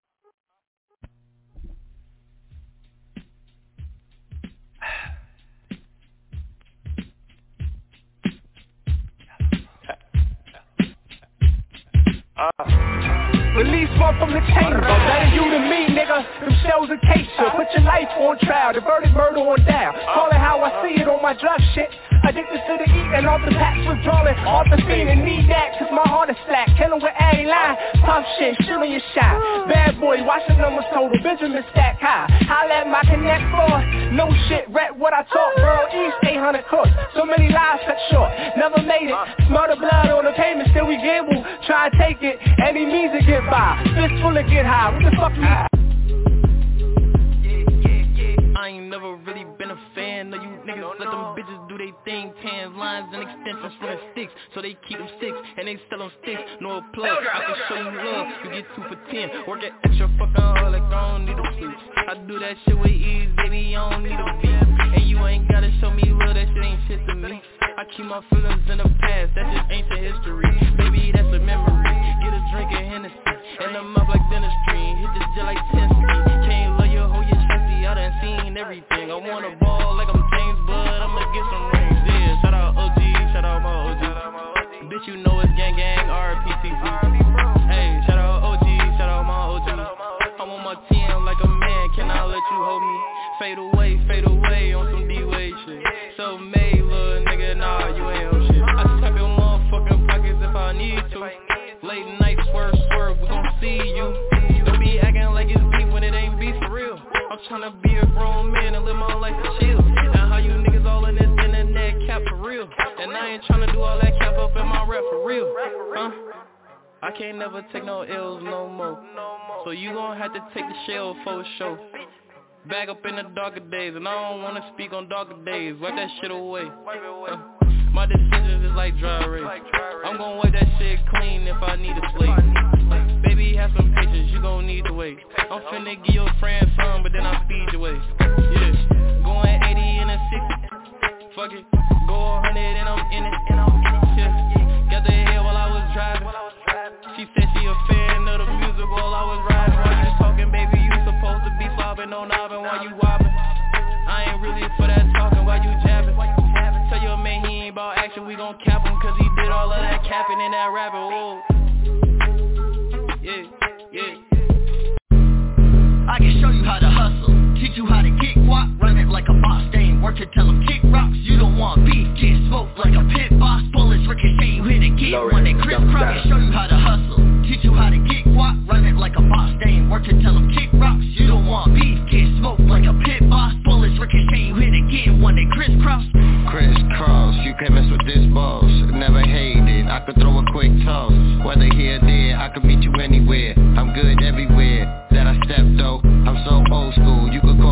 Speaker 7: Uh, release one from the chamber, better you than me, nigga. Them shells in case you put your life on trial, diverted murder on down. Call it how I see it on my drug shit. Addicted to the eating, off the packs withdrawing, off the fiend and need that, cause my heart is slack. Killing with A line, tough shit, shooting your shot. Bad boy, watching numbers total, Benjamin stack high. Holla at my connect for no shit, rap what I talk, bro. East eight hundred course, so many lives cut short, never made it. Smell the blood on the pavement, still we gamble. Try and take it, any means to get by. Fist full of get high, what the fuck you?
Speaker 23: I ain't never really been a fan of you niggas. Let them bitches do they thing. Pans, lines, and extensions from the sticks. So they keep them sticks, and they sell them sticks. No plug, I can show you love. You get two for ten. Work an extra fucking hard like I don't need a sleep. I do that shit with ease, baby, I don't need a beat. And you ain't gotta show me love, that shit ain't shit to me. I keep my feelings in the past, that's just ancient history. Baby, that's a memory. Get a drink of Hennessy, and I'm up like dentistry. Hit the jet like ten speed. Can't love your hoe, you're chesty, I done seen everything. I want a ball like I'm James Bud, I'ma get some rings. Yeah, shout out O G, shout out my O G. Bitch, you know it's gang gang, R P T C. Hey, shout out O G, shout out my O G. I'm on my team like a man, can I let you hold me? Fade away, fade away on some D-Way shit. Self-made, little nigga, nah, you ain't on shit. I tap your motherfucking pockets if I need to. Late night swerve, swerve, we gon' see you. Don't be acting like it's beef when it ain't beef for real. I'm tryna be a grown man and live my life for chill. And how you niggas all in this internet cap for real. And I ain't tryna do all that cap up in my rap for real. Huh? I can't never take no L's no more. So you gon' have to take the shell for show. Back up in the darker days, and I don't wanna speak on darker days. Wipe that shit away. Uh, my decisions is like dry erase. I'm gon' wipe that shit clean if I need a slate. Uh, baby, have some patience, you gon' need to wait. I'm finna give your friend some, but then I feed your way. Yeah, going eighty in a sixty. Fuck it, go one hundred and I'm in it. Yeah, got the head while I was driving. She said she a fan of the music while I was riding. While you talking, baby, you supposed to be slobbing on knobbing while you wobbling. I ain't really for that talking while you jabbing. Tell your man he ain't about action, we gon' cap him, cause he did all of that capping and that rapping. Whoa. Yeah, yeah.
Speaker 8: I can show you how to hustle, teach you how to kick walk, run it like a boss, they ain't work to tell them kick rocks. You don't want beef, get smoked like a pit boss, bullets ricochet, you hit it, get one, they crisscross. I can show you how to hustle, teach you how to kick walk, run it like a boss, they ain't work to tell them kick rocks. You don't want beef, get smoked like a pit boss, bullets ricochet, you hit it, get one, they crisscross.
Speaker 18: Crisscross, you can't mess with this boss, never hated, I could throw a quick toss, whether here or there, I could meet you anywhere, I'm good everywhere that I step though, I'm so old school, you could call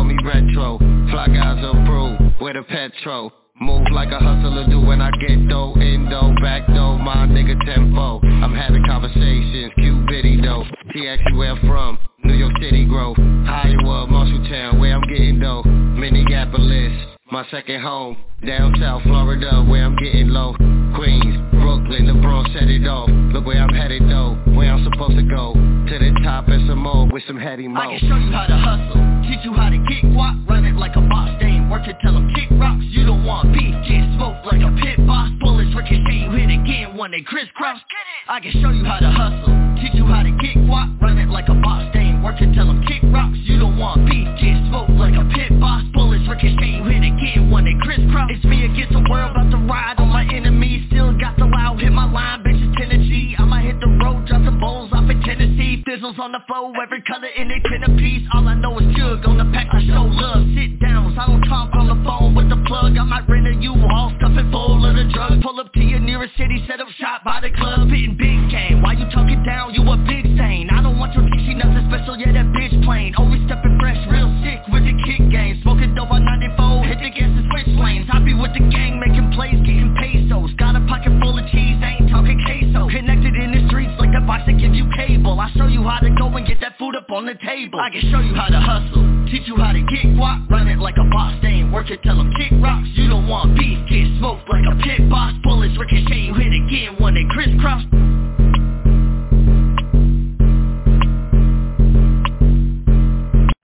Speaker 18: metro. Move like a hustler do when I get dough, endo, back dough, my nigga tempo. I'm having conversations, Q-Biddy though. T X where I'm from, New York City Grove, Iowa, Marshalltown, where I'm getting dough. Minneapolis, my second home. Down south Florida, where I'm getting low. Queens, Brooklyn, the Bronx set it off. Look where I'm headed though, where I'm supposed to go. To the top and some more with some heady mo.
Speaker 8: I can show you how to hustle, teach you how to get guap. Run it like a boss, they ain't working, tell them kick rocks. You don't want beef, get smoked like a pit boss. Bullets ricochet, you hit again when they crisscross. I can show you how to hustle, teach you how to get guap. Run it like a boss, they ain't working, tell them kick rocks. You don't want beef, get smoked like a pit boss. Bullets ricochet, you hit again when they crisscross. It's me against the world, about to ride on my enemies. Still got the loud, hit my line, bitches Tennessee. I'ma hit the road, drop some bowls off in Tennessee. Fizzles on the floor, every color in they ten apiece. All I know is jug on the pack, I show love. Sit down, I don't talk on the phone with the plug. I might rent a U-Haul, stuff it full of the drugs. Pull up to your nearest city, set up shop by the club. Hitting big game, why you talking down, you a big stain. I don't want your dick, she nothing special, yeah that bitch plain. Always stepping fresh, real sick with the kick game. Smoking dope on ninety-four, hit the gas and switch lanes. I be with the gang, making plays, getting pesos. Got a pocket full of cheese, ain't talking queso. Connected in the streets like the box that give you cable. I show you how to go and get that food up on the table. I can show you how to hustle, teach you how to get guap. Run it like a boss, they ain't working, tell them kick rocks. You don't want